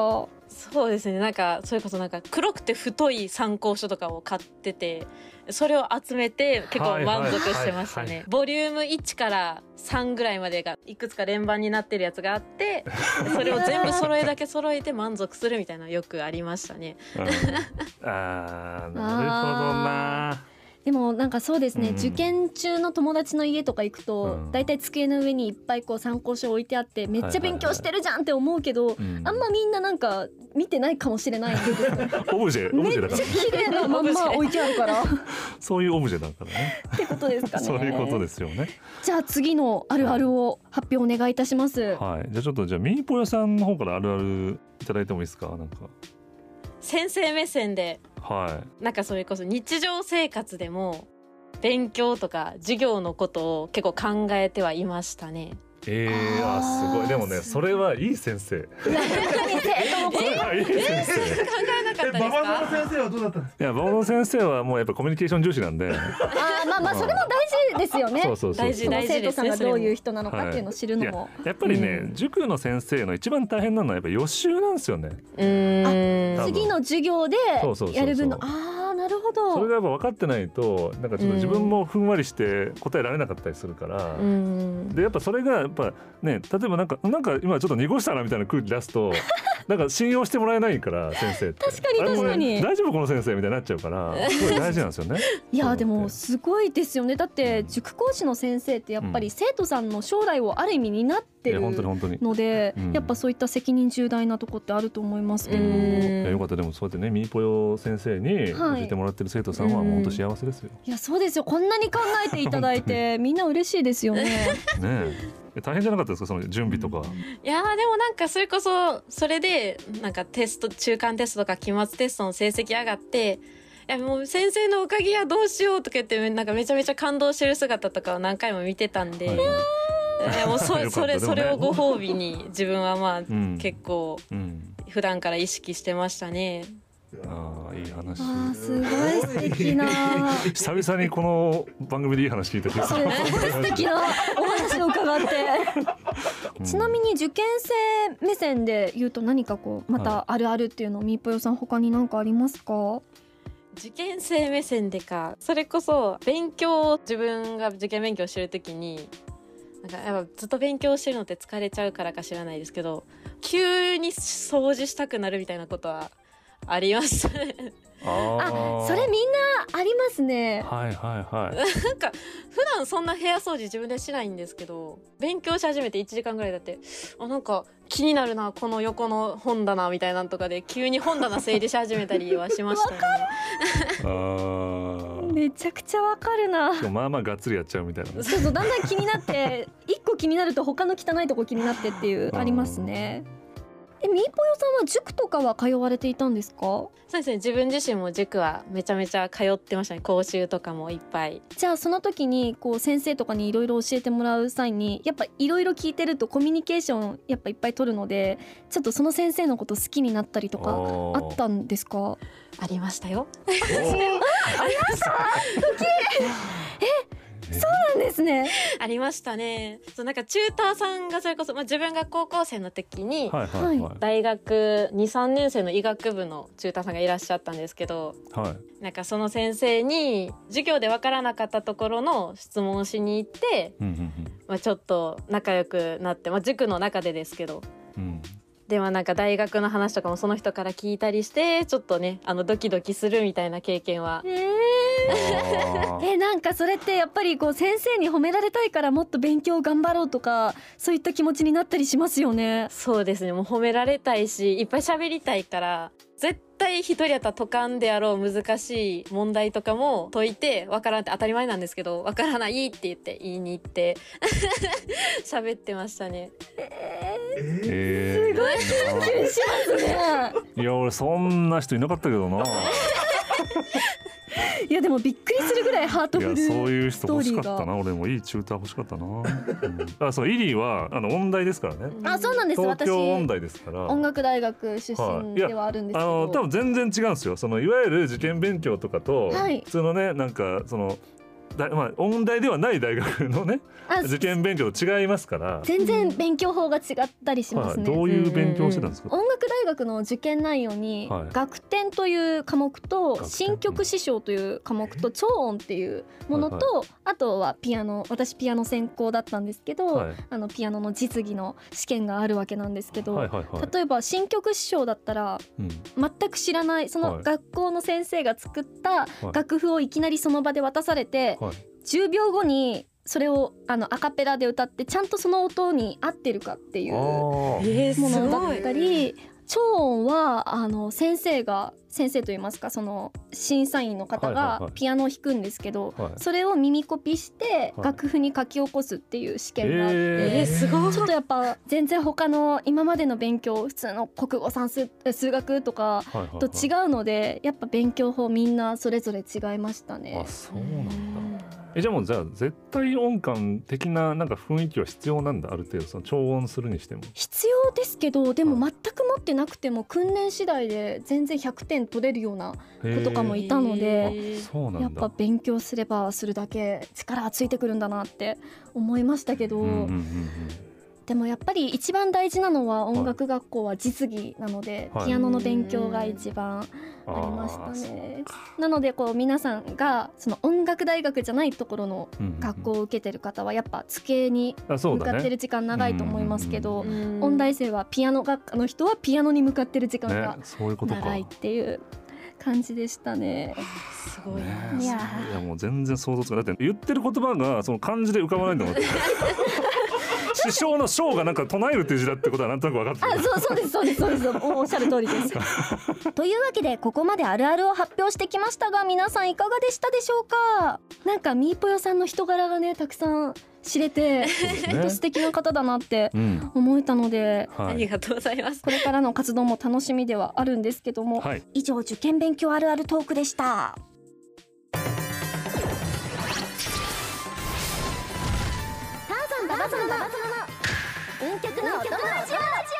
そうですね、なんかそれこそなんか黒くて太い参考書とかを買ってて、それを集めて結構満足してましたね、 はいはいはいはい。 ボリュームいちからさんぐらいまでがいくつか連番になってるやつがあって、それを全部揃えだけ揃えて満足するみたいなのよくありましたね。 うん、あーなるほどな。 でもなんかそうですね、 うん受験中の友達の家とか行くと、 うんだいたい机の上にいっぱいこう参考書置いてあってめっちゃ勉強してるじゃんって思うけど、 うんあんまみんななんか見てないかもしれないんですよオブジェオブめっジェだからちゃ綺麗なまんま置いてあるからっそういうオブジェだからね。 てことですかね。 そういうことですよね。 じゃあ次のあるあるを発表お願いいたします。 はい。じゃあちょっとじゃあミーポヨさんの方からあるあるいただいてもいいですか。なんか先生目線ではなんかそれこそ日常生活でも勉強とか授業のことを結構考えてはいましたね。 い。えー、あすごい。でもねそれはいい先生。それはいい先生。 考えなかえったです馬場のか？ 先生はどうだったんですか。 いや馬場先生はもうやっぱコミュニケーション重視なんで。 あーまあまあそれも大事ですよね。 そうそうそうそう。 大事その大事ですね生徒さんがどういう人なのかっていうのを知るのも、 やっぱりね、 うん塾の先生の一番大変なのはやっぱ予習なんですよね。 うーん多分次の授業でそうそうそうそうやる分のああなるほど。 それがやっぱ分かってないとなんかちょっと自分もふんわりして答えられなかったりするから、 うんでやっぱそれがやっぱね、例えばなんかなんか今ちょっと濁したなみたいな空気出すとなんか信用してもらえないから先生って確かにあれこれ確かに大丈夫この先生みたいになっちゃうからすごい大事なんですよね。 いやでもそうすごいですよね。だって塾講師の先生ってやっぱり生徒さんの将来をある意味担っていやる本当に本当に。 ので、 うんやっぱそういった責任重大なとこってあると思いますけど、 うんいやよかった。でもそうやってねミーポヨ先生に教えてもらってる生徒さんはもう本当幸せですよ。 いやそうですよ。こんなに考えていただいてみんな嬉しいですよね。 ねええ大変じゃなかったですかその準備とか。 いやーでもなんかそれこそそれでなんかテスト中間テストとか期末テストの成績上がって、いやもう先生のおかげやどうしようとか言ってなんかめちゃめちゃ感動してる姿とかを何回も見てたんで、 はいはいいやもうそよかったそれでもねそれをご褒美に自分はまあうん結構うん普段から意識してましたね。 ああいい話。 あーすごい素敵な久々にこの番組でいい話聞いててそれすごい素敵なお話を伺ってうんちなみに受験生目線で言うと何かこうまたあるあるっていうのをミーポヨさん他に何かありますか？ 受験生目線でか、それこそ勉強を自分が受験勉強してる時になんかやっぱずっと勉強してるのって疲れちゃうからか知らないですけど急に掃除したくなるみたいなことはありましたね。 あ、それみんなありますね。 はいはいはい。 なんか普段そんな部屋掃除自分でしないんですけど勉強し始めていちじかんぐらいだってあなんか気になるなこの横の本棚みたいなのとかで急に本棚整理し始めたりはしましたね。 あーめちゃくちゃわかるな。 でもまあまあがっつりやっちゃうみたいなね。 そうそうだんだん気になって一個気になると他の汚いとこ気になってっていうありますね。えミーポヨさんは塾とかは通われていたんですか？ そうですね、自分自身も塾はめちゃめちゃ通ってましたね。講習とかもいっぱい。 じゃあその時にこう先生とかにいろいろ教えてもらう際にやっぱいろいろ聞いてるとコミュニケーションやっぱいっぱい取るのでちょっとその先生のこと好きになったりとかあったんですか？ ありましたよ。 そうなんですね。 ありましたね。そうなんかチューターさんがそれこそ、まあ、自分が高校生の時に、 はいはいはい大学に、さんねん生の医学部のチューターさんがいらっしゃったんですけど、 はい。 なんかその先生に授業でわからなかったところの質問をしに行って、 うんうんまあ、ちょっと仲良くなって、まあ、塾の中でですけど、 うんうんではなんか大学の話とかもその人から聞いたりしてちょっとねあのドキドキするみたいな経験は。 えあーえなんかそれってやっぱりこう先生に褒められたいからもっと勉強頑張ろうとかそういった気持ちになったりしますよね。 そうですね、もう褒められたいしいっぱい喋りたいから絶対一人やったら解かんであろう難しい問題とかも解いてわからんって当たり前なんですけどわからないって言って言いに行って喋ってましたね。 えー、 すごいキュンしますね。 いや俺そんな人いなかったけどな。 いやでもびっくりするぐらいハートいやフルそういう人欲しかっストーリーがたな。俺もいいチューター欲しかったな、うん、あそうイリーはあの音大ですからね。 あそうなんです。 東私京音大ですから音楽大学出身ではあるんですけあど、 の多分全然違うんですよ。そのいわゆる受験勉強とかと、 はい普通のねなんかそのだまあ音大ではない大学のねあ受験勉強と違いますから、 全然勉強法が違ったりしますね、 はい、どういう勉強をしてたんですか？ 音楽大学の受験内容に、 はい、 楽天という科目と楽天新曲師匠という科目と超音っていうものと、 はいはあとはピアノ、私ピアノ専攻だったんですけど、 はい、 あのピアノの実技の試験があるわけなんですけど、 はいはいはい、 例えば新曲師匠だったら、うん、全く知らないその学校の先生が作った楽譜をいきなりその場で渡されて、はい、じゅうびょうごにそれをあのアカペラで歌ってちゃんとその音に合ってるかっていうものだったり、超音はあの先生が先生といいますかその審査員の方がピアノを弾くんですけど、はいはいはい、それを耳コピして楽譜に書き起こすっていう試験があって、 えー、すごい。 ちょっとやっぱ全然他の今までの勉強普通の国語算数数学とかと違うので、はいはいはい、やっぱ勉強法みんなそれぞれ違いましたね。 あ、そうなんだ。えじゃあもうじゃあ絶対音感的ななんか雰囲気は必要なんだ、ある程度その調音するにしても必要ですけど、でも全く持ってなくても訓練次第で全然ひゃくてん取れるような子とかもいたので、 そうなんだ。 やっぱ勉強すればするだけ力がついてくるんだなって思いましたけど、うんうんうんうん、でもやっぱり一番大事なのは音楽学校は実技なので、はい、ピアノの勉強が一番ありましたね。なのでこう皆さんがその音楽大学じゃないところの学校を受けてる方はやっぱ机に向かってる時間長いと思いますけど、音大生はピアノ学科の人はピアノに向かってる時間が長いっていう感じでしたね。 すごいな、 ね、いやいやもう全然想像つかない。だって言ってる言葉がその漢字で浮かばないんだもん師匠の章がなんか唱えるっていう字だってことはなんとなく分かってる。 あ、そうそうですそうですそうですおっしゃる通りですというわけでここまであるあるを発表してきましたが、皆さんいかがでしたでしょうか？なんかみーぽよさんの人柄がねたくさん知れて、ね、素敵な方だなって思えたので、 うん、はい、ありがとうございます。 これからの活動も楽しみではあるんですけども、はい、以上受験勉強あるあるトークでした。ババゾノの運極のお友達を。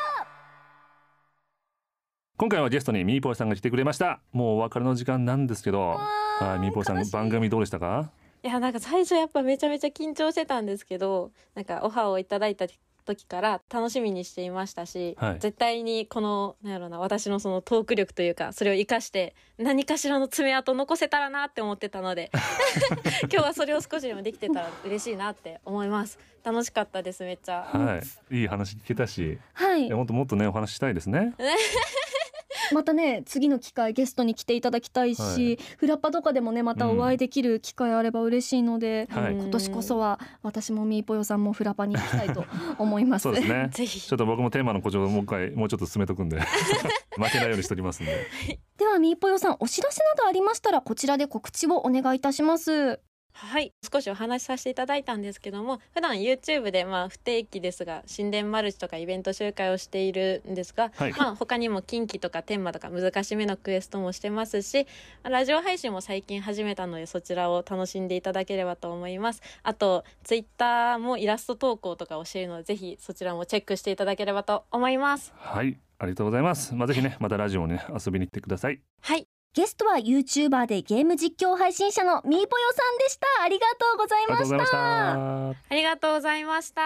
今回はゲストにみーぽいさんが来てくれました。もうお別れの時間なんですけど、はい、みーぽいさん番組どうでしたか？ いやなんか最初やっぱめちゃめちゃ緊張してたんですけど、なんかオファーをいただいた時から楽しみにしていましたし、はい、絶対にこのなんやろな私のそのトーク力というかそれを生かして何かしらの爪痕残せたらなって思ってたので今日はそれを少しでもできてたら嬉しいなって思います。楽しかったですめっちゃ、 はい、いい話聞けたし、 はい、 いやもっともっとねお話したいですねまたね次の機会ゲストに来ていただきたいし、はい、フラッパとかでもねまたお会いできる機会あれば嬉しいので、うん、今年こそは私もみーぽよさんもフラパに行きたいと思いますそうですねぜひちょっと僕もテーマの誇張をもう一回もうちょっと進めとくんで負けないようにしておりますんでではみーぽよさんお知らせなどありましたらこちらで告知をお願いいたします。 はい、少しお話しさせていただいたんですけども、普段 YouTube でまあ不定期ですが神殿マルチとかイベント集会をしているんですが、はい、まあ他にも近畿とか天満とか難しめのクエストもしてますし、ラジオ配信も最近始めたのでそちらを楽しんでいただければと思います。あと Twitter もイラスト投稿とか教えるのでぜひそちらもチェックしていただければと思います。 はい、ありがとうございます。まあ、ぜひねまたラジオに、ね、遊びに行ってください。 はい、 ゲストは YouTuber でゲーム実況配信者のみーぽよさんでした。ありがとうございました。 ありがとうございました。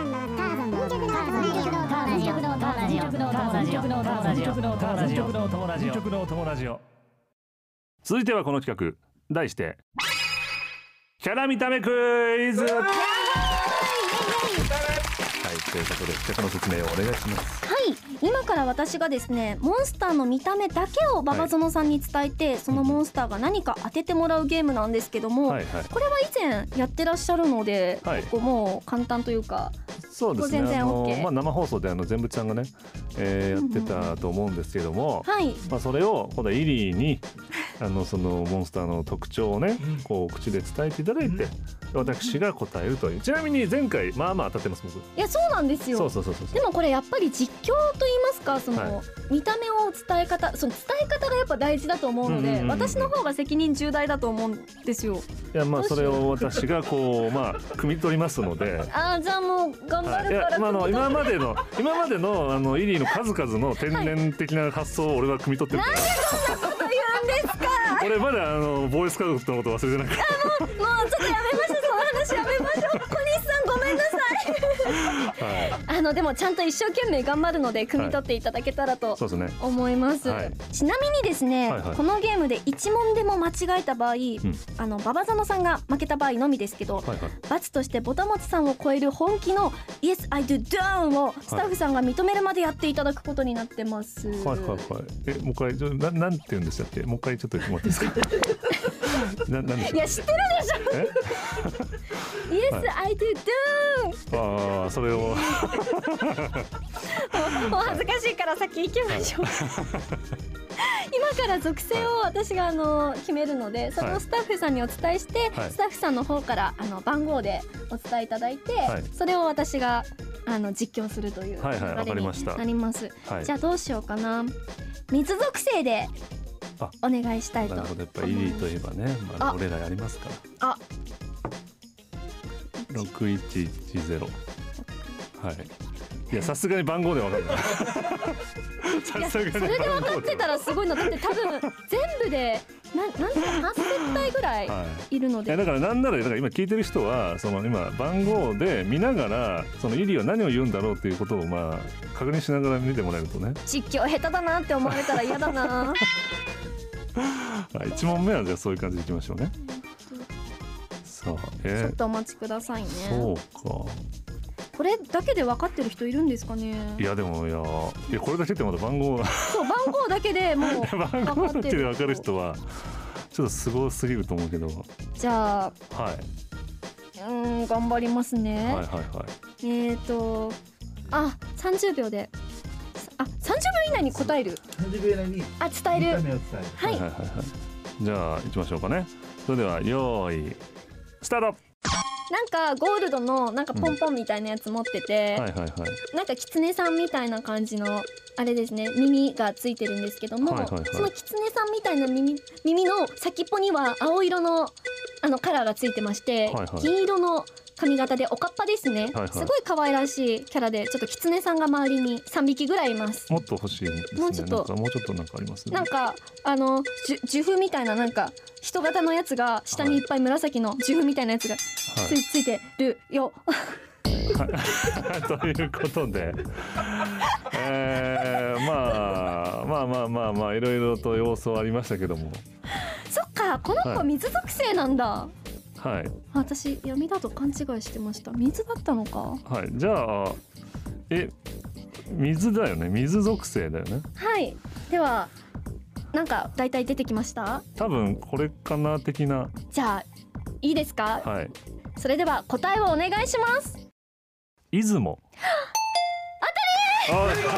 続いてはこの企画題してキャラ見た目クイズ。はい、ということで企画の説明をお願いします。 はい、今から私がですねモンスターの見た目だけをババゾノさんに伝えて、はい、そのモンスターが何か当ててもらうゲームなんですけども、はいはい、これは以前やってらっしゃるので、はい、結構もう簡単というかそうですね、 全然 OK、 あの、まあ、生放送であの全部ちゃんがね、えー、やってたと思うんですけども、 はい、 まあ、それを今度はイリーにあのそのモンスターの特徴をねこう口で伝えていただいて私が答えるという。ちなみに前回まあまあ当たってます僕。 いやそうなんですよ。 そうそうそうそう。 でもこれやっぱり実況と言いますかその、はい、見た目を伝え方その伝え方がやっぱ大事だと思うので、うんうんうんうん、私の方が責任重大だと思うんですよ。 いやまあそれを私がこうまあ汲み取りますのであじゃあもう頑張るから、はい、いや、 まあ、あの今までの今までのあのイリーの数々の天然的な発想を俺は汲み取ってるから、 はい、なんでそんなこと言うんですか俺まだあのボーイスカウトのこと忘れてないから。 もうちょっとやめましょう、その話やめましょう。小西さんごめんなさい。 はい、 あのでもちゃんと一生懸命頑張るので汲み取っていただけたらとそうですね。 思います。 はい、 ちなみにですね、 はいはい、 このゲームでいち問でも間違えた場合、うん、あの馬場園さんが負けた場合のみですけど、はいはい、罰としてぼたもちさんを超える本気の Yes I do down をスタッフさんが認めるまでやっていただくことになってます。 はいはいはい。え、もう一回ちょななんて言うんでしたっけ？もう一回ちょっと言ってもらっていいですか？ななんでしょう？ いや知ってるでしょ。Yes、はい、I do down。 ああ、それをもう恥ずかしいから先行きましょう。今から属性を私があの決めるので、それをスタッフさんにお伝えして、はい、スタッフさんの方からあの番号でお伝えいただいて、はい、それを私があの実況するという流れになります。はい、じゃあどうしようかな。水属性でお願いしたいと。 なるほど、やっぱイリーといえばね、まあ、俺らやりますから。あ、ろくいちいちゼロ。はい。いや、さすがに番号で分かんない。 さすがにそれで分かってたらすごいの。だって多分全部でななんてはっせんたいぐらいいるので、 はい、だからなんなら、だから今聞いてる人はその今番号で見ながらそのイリーは何を言うんだろうっていうことをまあ確認しながら見てもらえるとね。 実況下手だなって思われたら嫌だな。 いち問目はじゃあそういう感じでいきましょうね。さあ、えー、 ちょっとお待ちくださいね。 そうか。 これだけで分かってる人いるんですかね。 いやでもいやいやこれだけってまだ番号がそう番号だけでもう番号だけで分かる人はちょっとすごすぎると思うけど。 じゃあ、 はい、 うん頑張りますね。はいはいはい。 えっとあさんじゅうびょうであさんじゅうびょう以内に答える。 さんじゅうびょう以内にあ伝える。 見た目を伝える。 はいはいはいはい。じゃあ行きましょうかね。それでは用意スタート。 なんかゴールドのなんかポンポンみたいなやつ持ってて、 うん、はいはいはい、 なんかキツネさんみたいな感じのあれですね、耳がついてるんですけども、はいはいはい、そのキツネさんみたいな 耳, 耳の先っぽには青色のあのカラーがついてまして、はいはい、銀色の髪型でおかっぱですね、はいはい、すごい可愛らしいキャラで、ちょっとキツネさんが周りにさんびきぐらいいます。 もっと欲しいですね。もうちょっともうちょっとなんかありますね。 なんかあの樹樹みたいななんか人型のやつが下にいっぱい紫の樹みたいなやつがつ い,、はい、ついてるよ。 ということで、えー、まあまあまあまあまあいろいろと要素ありましたけども。 そっか、この子水属性なんだ。 はい、 私闇だと勘違いしてました。水だったのか。 はい、じゃあえ水だよね。水属性だよね。 はい、ではなんか大体出てきました。 多分これかな的な。 じゃあいいですか。 はい、 それでは答えをお願いします。 出雲。 当たり。え、ちょっ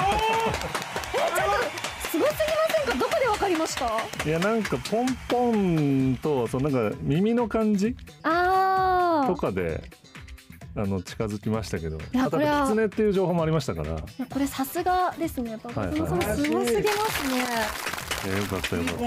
とすごすぎませんか。どこでわかりました。 いやなんかポンポンとそのなんか耳の感じあとかであの近づきましたけど、あとキツネっていう情報もありましたから。いやこれさすがですね。馬場園さんすごすぎますね。 えー、よかったよかった。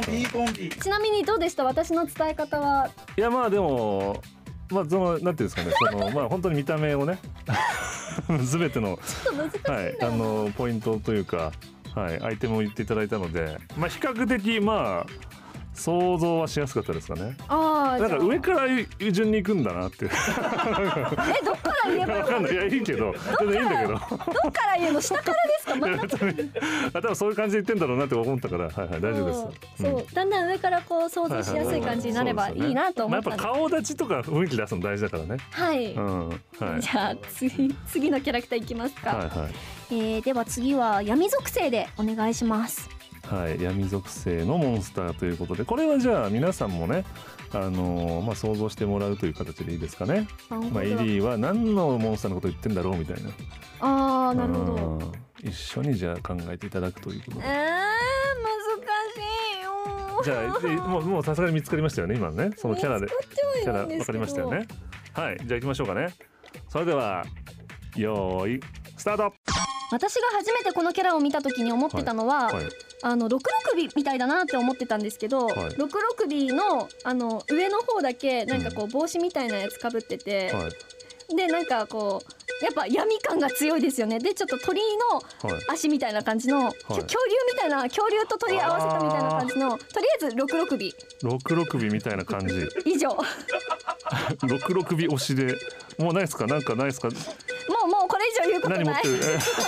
ちなみにどうでした、私の伝え方は。 いやまあでもまあそのなんていうんですかね、そのまあ本当に見た目をねすべてのはいあのポイントというか、はいアイテムを言っていただいたので、まあ比較的まあ想像はしやすかったですかね。 ああ、 なんか上から順に行くんだなってえ、 どっから言えばよかった。 いやいいけど全然いいんだけど、どっから言うの、下からですか。まあ多分そういう感じで言ってんだろうなって思ったから、はいはい大丈夫です。 そう、うん、だんだん上からこう想像しやすい感じになればいいなと思ったんで。 やっぱ顔立ちとか雰囲気出すの大事だからね。 はい、うんはい、じゃあ次次のキャラクターいきますか。はいはい、えー、では次は闇属性でお願いします。 はい、闇属性のモンスターということで、これはじゃあ皆さんもね、あのーまあ、想像してもらうという形でいいですかね。まあ、イリーは何のモンスターのことを言ってんだろうみたいな。 あー、なるほど。 一緒にじゃあ考えていただくということで。 えー、難しいよ。 じゃあもうもうさすがに見つかりましたよね今のね、そのキャラでキャラ分かりましたよね。はい、じゃあ行きましょうかね。それではよーいスタート。 私が初めてこのキャラを見た時に思ってたのは、はいはい、あのろくろ首みたいだなって思ってたんですけど、はい、ろくろ首のあの上の方だけなんかこう帽子みたいなやつかぶってて、はい、でなんかこうやっぱ闇感が強いですよね。でちょっと鳥のはい足みたいな感じの、きょ恐竜みたいな、恐竜と鳥合わせたみたいな感じの、とりあえずろくろくびろくろくびみたいな感じ。 以上もろくろくび推しでもうないですか？なんかないですか？ うもうこれ以上言うことない。 何持ってる？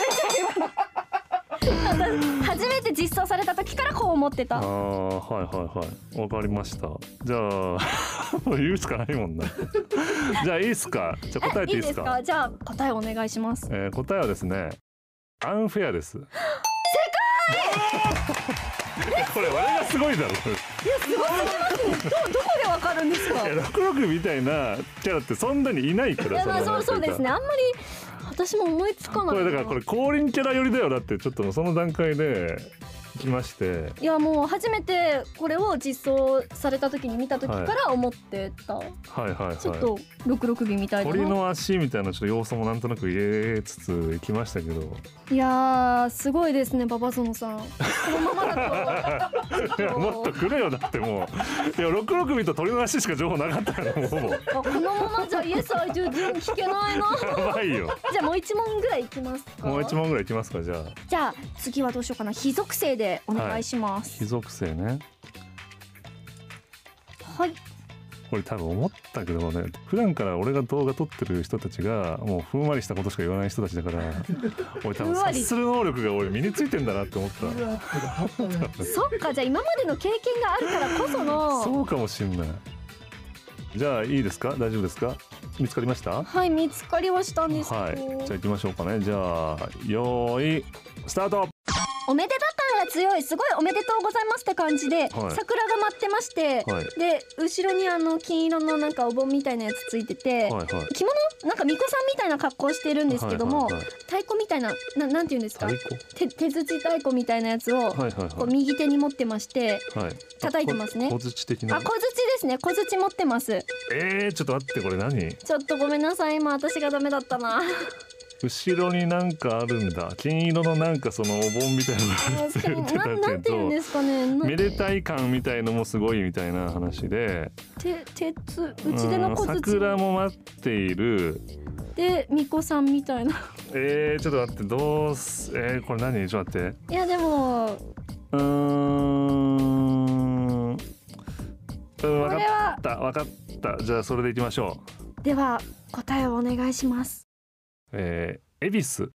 初めて実装された時からこう思ってた。 ああはいはいはいわかりました。じゃあもう言うしかないもんな。じゃあいいですか？じゃあ答えていいですか？ いいですか？じゃあ答えお願いします。 えー、答えはですねアンフェアです。正解これ俺がすごいだろ。 いやすごすぎますね。どどこでわかるんですか？ ろくろくみたいなキャラってそんなにいないから。 いやまあそうそうですね。あんまり私も思いつかないな。 これだからこれ降臨キャラ寄りだよ。だってちょっとその段階で来まして。 いやもう初めてこれを実装された時に見た時から思ってた、 はいはいはい、 ちょっとろくろくびみたいな鳥の足みたいなちょっと要素もなんとなく入れつついきましたけど。 いやーすごいですねババゾノさん。このままだといやもっとくれよ。だってもういやろくろくびと鳥の足しか情報なかったからもうほぼあこのままじゃイエスアイドゥドゥ聞けないな。 やばいよ。 じゃあもう一問ぐらいいきますか？ もう一問ぐらいいきますか。じゃあじゃあ次はどうしようかな。非属性でお願いします。 非属性ね。 はい、 これ多分思ったけどね、普段から俺が動画撮ってる人たちがもうふんわりしたことしか言わない人たちだから俺多分察する能力が俺身についてんだなって思った。 そっかじゃあ今までの経験があるからこその。 そうかもしんない。じゃあいいですか？大丈夫ですか？見つかりました？ はい見つかりはしたんですけど、 はい、じゃあ行きましょうかね。じゃあよーいスタート。 おめでた感が強い、すごいおめでとうございますって感じで、はい、桜が舞ってまして、はい、で後ろにあの金色のなんかお盆みたいなやつついてて、はいはい、着物なんか巫女さんみたいな格好してるんですけども、はいはいはい、太鼓みたいな な, なんていうんですか、手手槌太鼓みたいなやつを、はいはいはい、こう右手に持ってまして、はい、叩いてますね。 小槌的な。 あ小槌ですね。小槌持ってます。 えー、ちょっと待ってこれ何？ ちょっとごめんなさい今私がダメだったな。 後ろになんかあるんだ。金色のなんかそのお盆みたいなのがって言ってたけど、 なんて言うんですかね、 めでたい感みたいのもすごいみたいな話で、 て鉄うちでの小槌、 桜も待っているで巫女さんみたいな。えー、ちょっと待ってどうすえー、これ何？ちょっと待って。 いやでもうーん分かった分かった。じゃあそれでいきましょう。では答えをお願いします。 えー、恵比寿。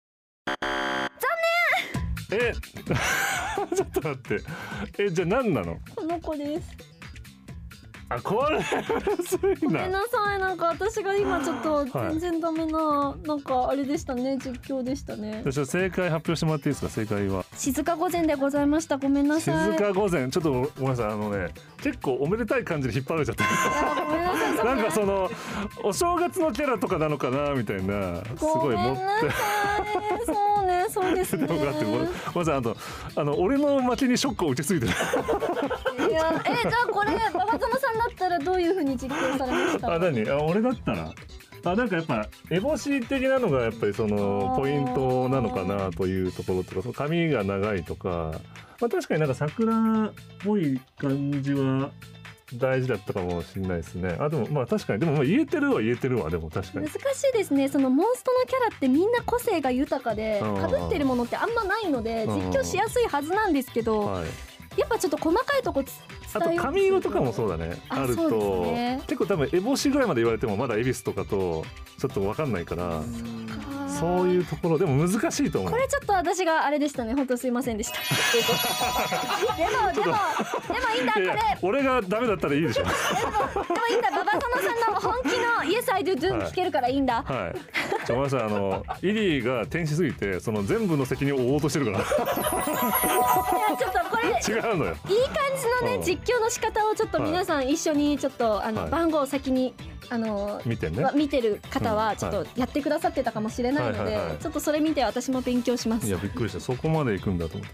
残念。 えちょっと待ってえじゃあ何なの？ この子です。 あこれごめんなさいなんか私が今ちょっと全然ダメな、はい、なんかあれでしたね実況でしたね。 私は正解発表してもらっていいですか？正解は静か御前でございました。ごめんなさい。 静か御前ちょっとごめんなさいあのね結構おめでたい感じで引っ張られちゃった。 ごめんなさいなんかそのお正月のキャラとかなのかなみたいなすごい持って。 そうねそうですね。 でもだってごめんなさいあのあの俺の街にショックを受けすぎてる。 いやえじゃあこれ馬場園さんだったらどういう風に実況されました？ あ何？あ俺だったらあなんかやっぱ烏帽子的なのがやっぱりそのポイントなのかなというところとかその髪が長いとか、まあ、確かになんか桜っぽい感じは大事だったかもしれないですね。あでもまあ確かにでもまあ言えてるは言えてるわ。でも確かに難しいですね。そのモンストのキャラってみんな個性が豊かで被ってるものってあんまないので実況しやすいはずなんですけど、はい、やっぱちょっと細かいとこ伝あと髪色とかもそうだね。あると、ね、結構多分烏帽子ぐらいまで言われてもまだ恵比寿とかとちょっと分かんないからそういうところでも難しいと思う。 これちょっと私があれでしたね。本当すいませんでした。でもでもでもいいんだこれ。 俺がダメだったらいいでしょ。でもでもいいんだ。馬場園さんの本気のイエスアイドゥドゥン聞けるからいいんだ。 はい。はい、ちょごめんなさいあのイリーが天使すぎてその全部の責任を負おうとしてるから。いやちょっとこれ違うのよ。 いい感じのね実況の仕方をちょっと皆さん一緒にちょっとあの、はい、番号を先にあの見てね見てる方はちょっとやってくださってたかもしれないのでちょっとそれ見て私も勉強します。 いやびっくりした。そこまで行くんだと思って。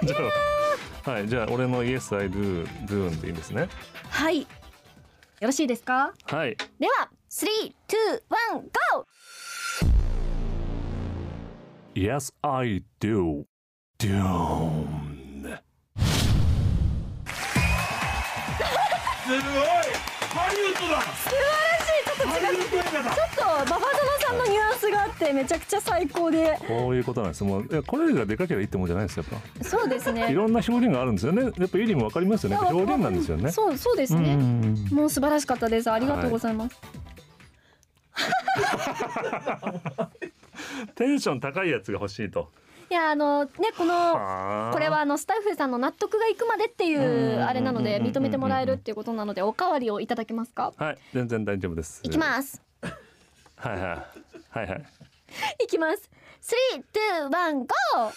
じゃあはいじゃあ俺の Yes I do do でいいんですね。 はいよろしいですか？ はい。 ではスリー、ツー、ワン、ゴー。 Yes I do do。 すごいハリウッドだ。 素晴らしい。ちょっと違うちょっと馬場園さんのニュアンスがてめちゃくちゃ最高で。 こういうことなんです。もういや声がでかければいいってもんじゃないですよ。やっそうですぱいね。 ろんな表現があるんですよね。やっぱイリーもわかりますよね。表現なんですよね。 そうそうですね。 うんもう素晴らしかったです。ありがとうございます。 テンション高いやつが欲しいと。 いやあのねこのはあこれはあのスタッフさんの納得がいくまでっていうんうんうんうんうあれなので認めてもらえるっていうことなのでおかわりをいただけますか。 はい、全然大丈夫です。 いきます。 はいはいはいはい。 いきます。スリー、ツー、ワン、ゴー。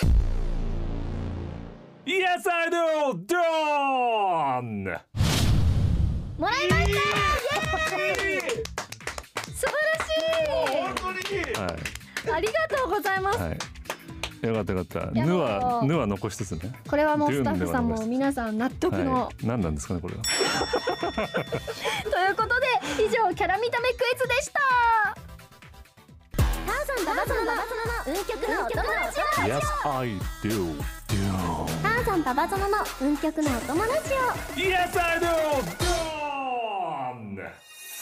Yes I do. Done. もらいました。イエーイ。素晴本当にはらしい。ありがとうございます。 いはい。よかったよかった。 いやぬはもうぬは残しつつね。 これはもうスタッフさん Dune ではも皆さん納得の、 はい。何なんですかねこれは。 ということで以上キャラ見た目クイズでした。ターザンババゾノの運極のお友達を Yes I do. Do. ターザンババゾノの運極のお友達を Yes I do. Done.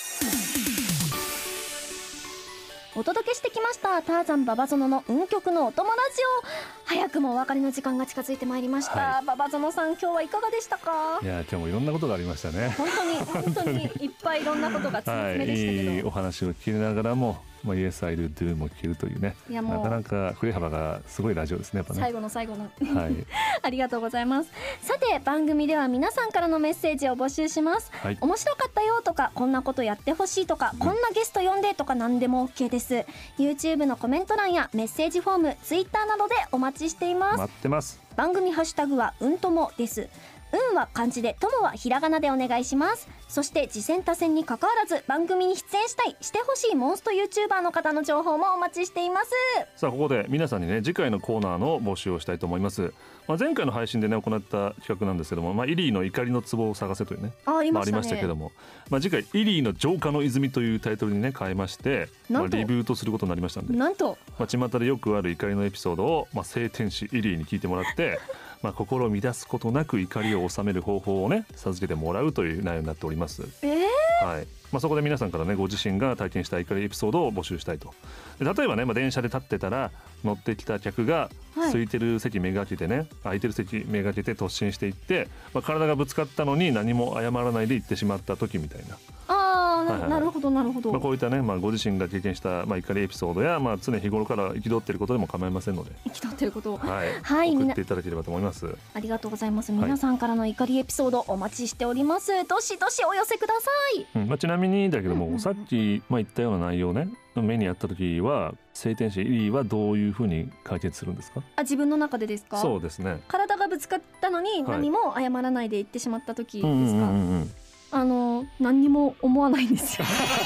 お届けしてきましたターザンババゾノの運極のお友達を早くもお別れの時間が近づいてまいりました、 はババゾノさん今日はいかがでしたか。 いや今日もいろんなことがありましたね。 本当に本当にいっぱいいろんなことがつはめでしたけど、 い、いいお話を聞きながらも、まあ、Yes I do do も聞けるというね。 いやもうなかなか振れ幅がすごいラジオですねやっぱね。 最後の最後のはいありがとうございます。さて番組では皆さんからのメッセージを募集します、 はい。 面白かったよとかこんなことやってほしいとか、こんなゲスト呼んでとか何でも OK です。 YouTube のコメント欄やメッセージフォーム Twitter などでお待ちしています。 待ってます。 番組ハッシュタグはうんともです。運は漢字で友はひらがなでお願いします。そして次戦他戦に関わらず番組に出演したいしてほしいモンスト YouTuber の方の情報もお待ちしています。 さあここで皆さんにね次回のコーナーの募集をしたいと思います。まあ、前回の配信でね行った企画なんですけども、まあ、イリーの怒りの壺を探せというねあありましたね、 まあ、ありましたけども、まあ、次回イリーの浄化の泉というタイトルにね変えまして、まあ、 なんとリブートすることになりましたんで、 なんとまあ、巷でよくある怒りのエピソードを、まあ、聖天使イリーに聞いてもらってまあ心を乱すことなく怒りを収める方法をね授けてもらうという内容になっております。 えー、 はい。まあ、そこで皆さんからねご自身が体験した怒りエピソードを募集したいと。で例えばね、まあ、電車で立ってたら乗ってきた客がはい空いてる席めがけてね、空いてる席めがけて突進していって、まあ、体がぶつかったのに何も謝らないで行ってしまった時みたいな、 ああ、な、 はいはいはいなるほどなるほど、 まあ、こういったね、まあ、ご自身が経験した、まあ、怒りエピソードや、まあ、常日頃から憤っていることでも構いませんので、 生きとってることをはいはい送っていただければと思います。 ありがとうございます。 い皆さんからの怒りエピソードお待ちしております。どしどしお寄せください。 うんまあ、ちなみにだけども、 うんうんうんさっき、まあ、言ったような内容ね目にあった時は聖天使イリーはどういうふうに解決するんですか？ あ、自分の中でですか？ そうですね。 体がぶつかったのにはい何も謝らないで言ってしまった時ですか？ うんうんうんうんあの何にも思わないんですよ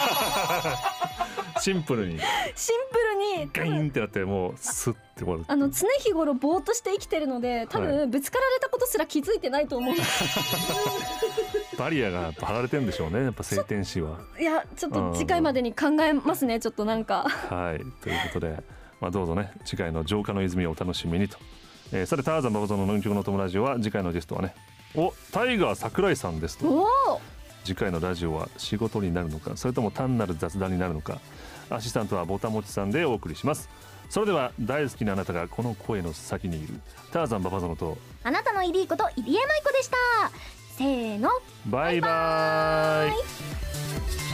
シンプルにシンプルにガインってなってもうスッて終わる。 あの常日頃ぼーっとして生きてるので多は分ぶつかられたことすら気づいてないと思うんですバリアがやっぱ張られてるんでしょうねやっぱ聖天使は。 いやちょっと次回までに考えますね。ちょっとなんかはいということで、まあ、どうぞね次回の浄化の泉をお楽しみにと、えー、さてターザンババゾノの運極の友達は次回のゲストはねおタイガー桜井さんですと。 おお次回のラジオは仕事になるのかそれとも単なる雑談になるのか、アシスタントはボタモチさんでお送りします。それでは大好きなあなたがこの声の先にいるターザンババゾノとあなたのイリーこと入江舞子でした。せーのバイバイ。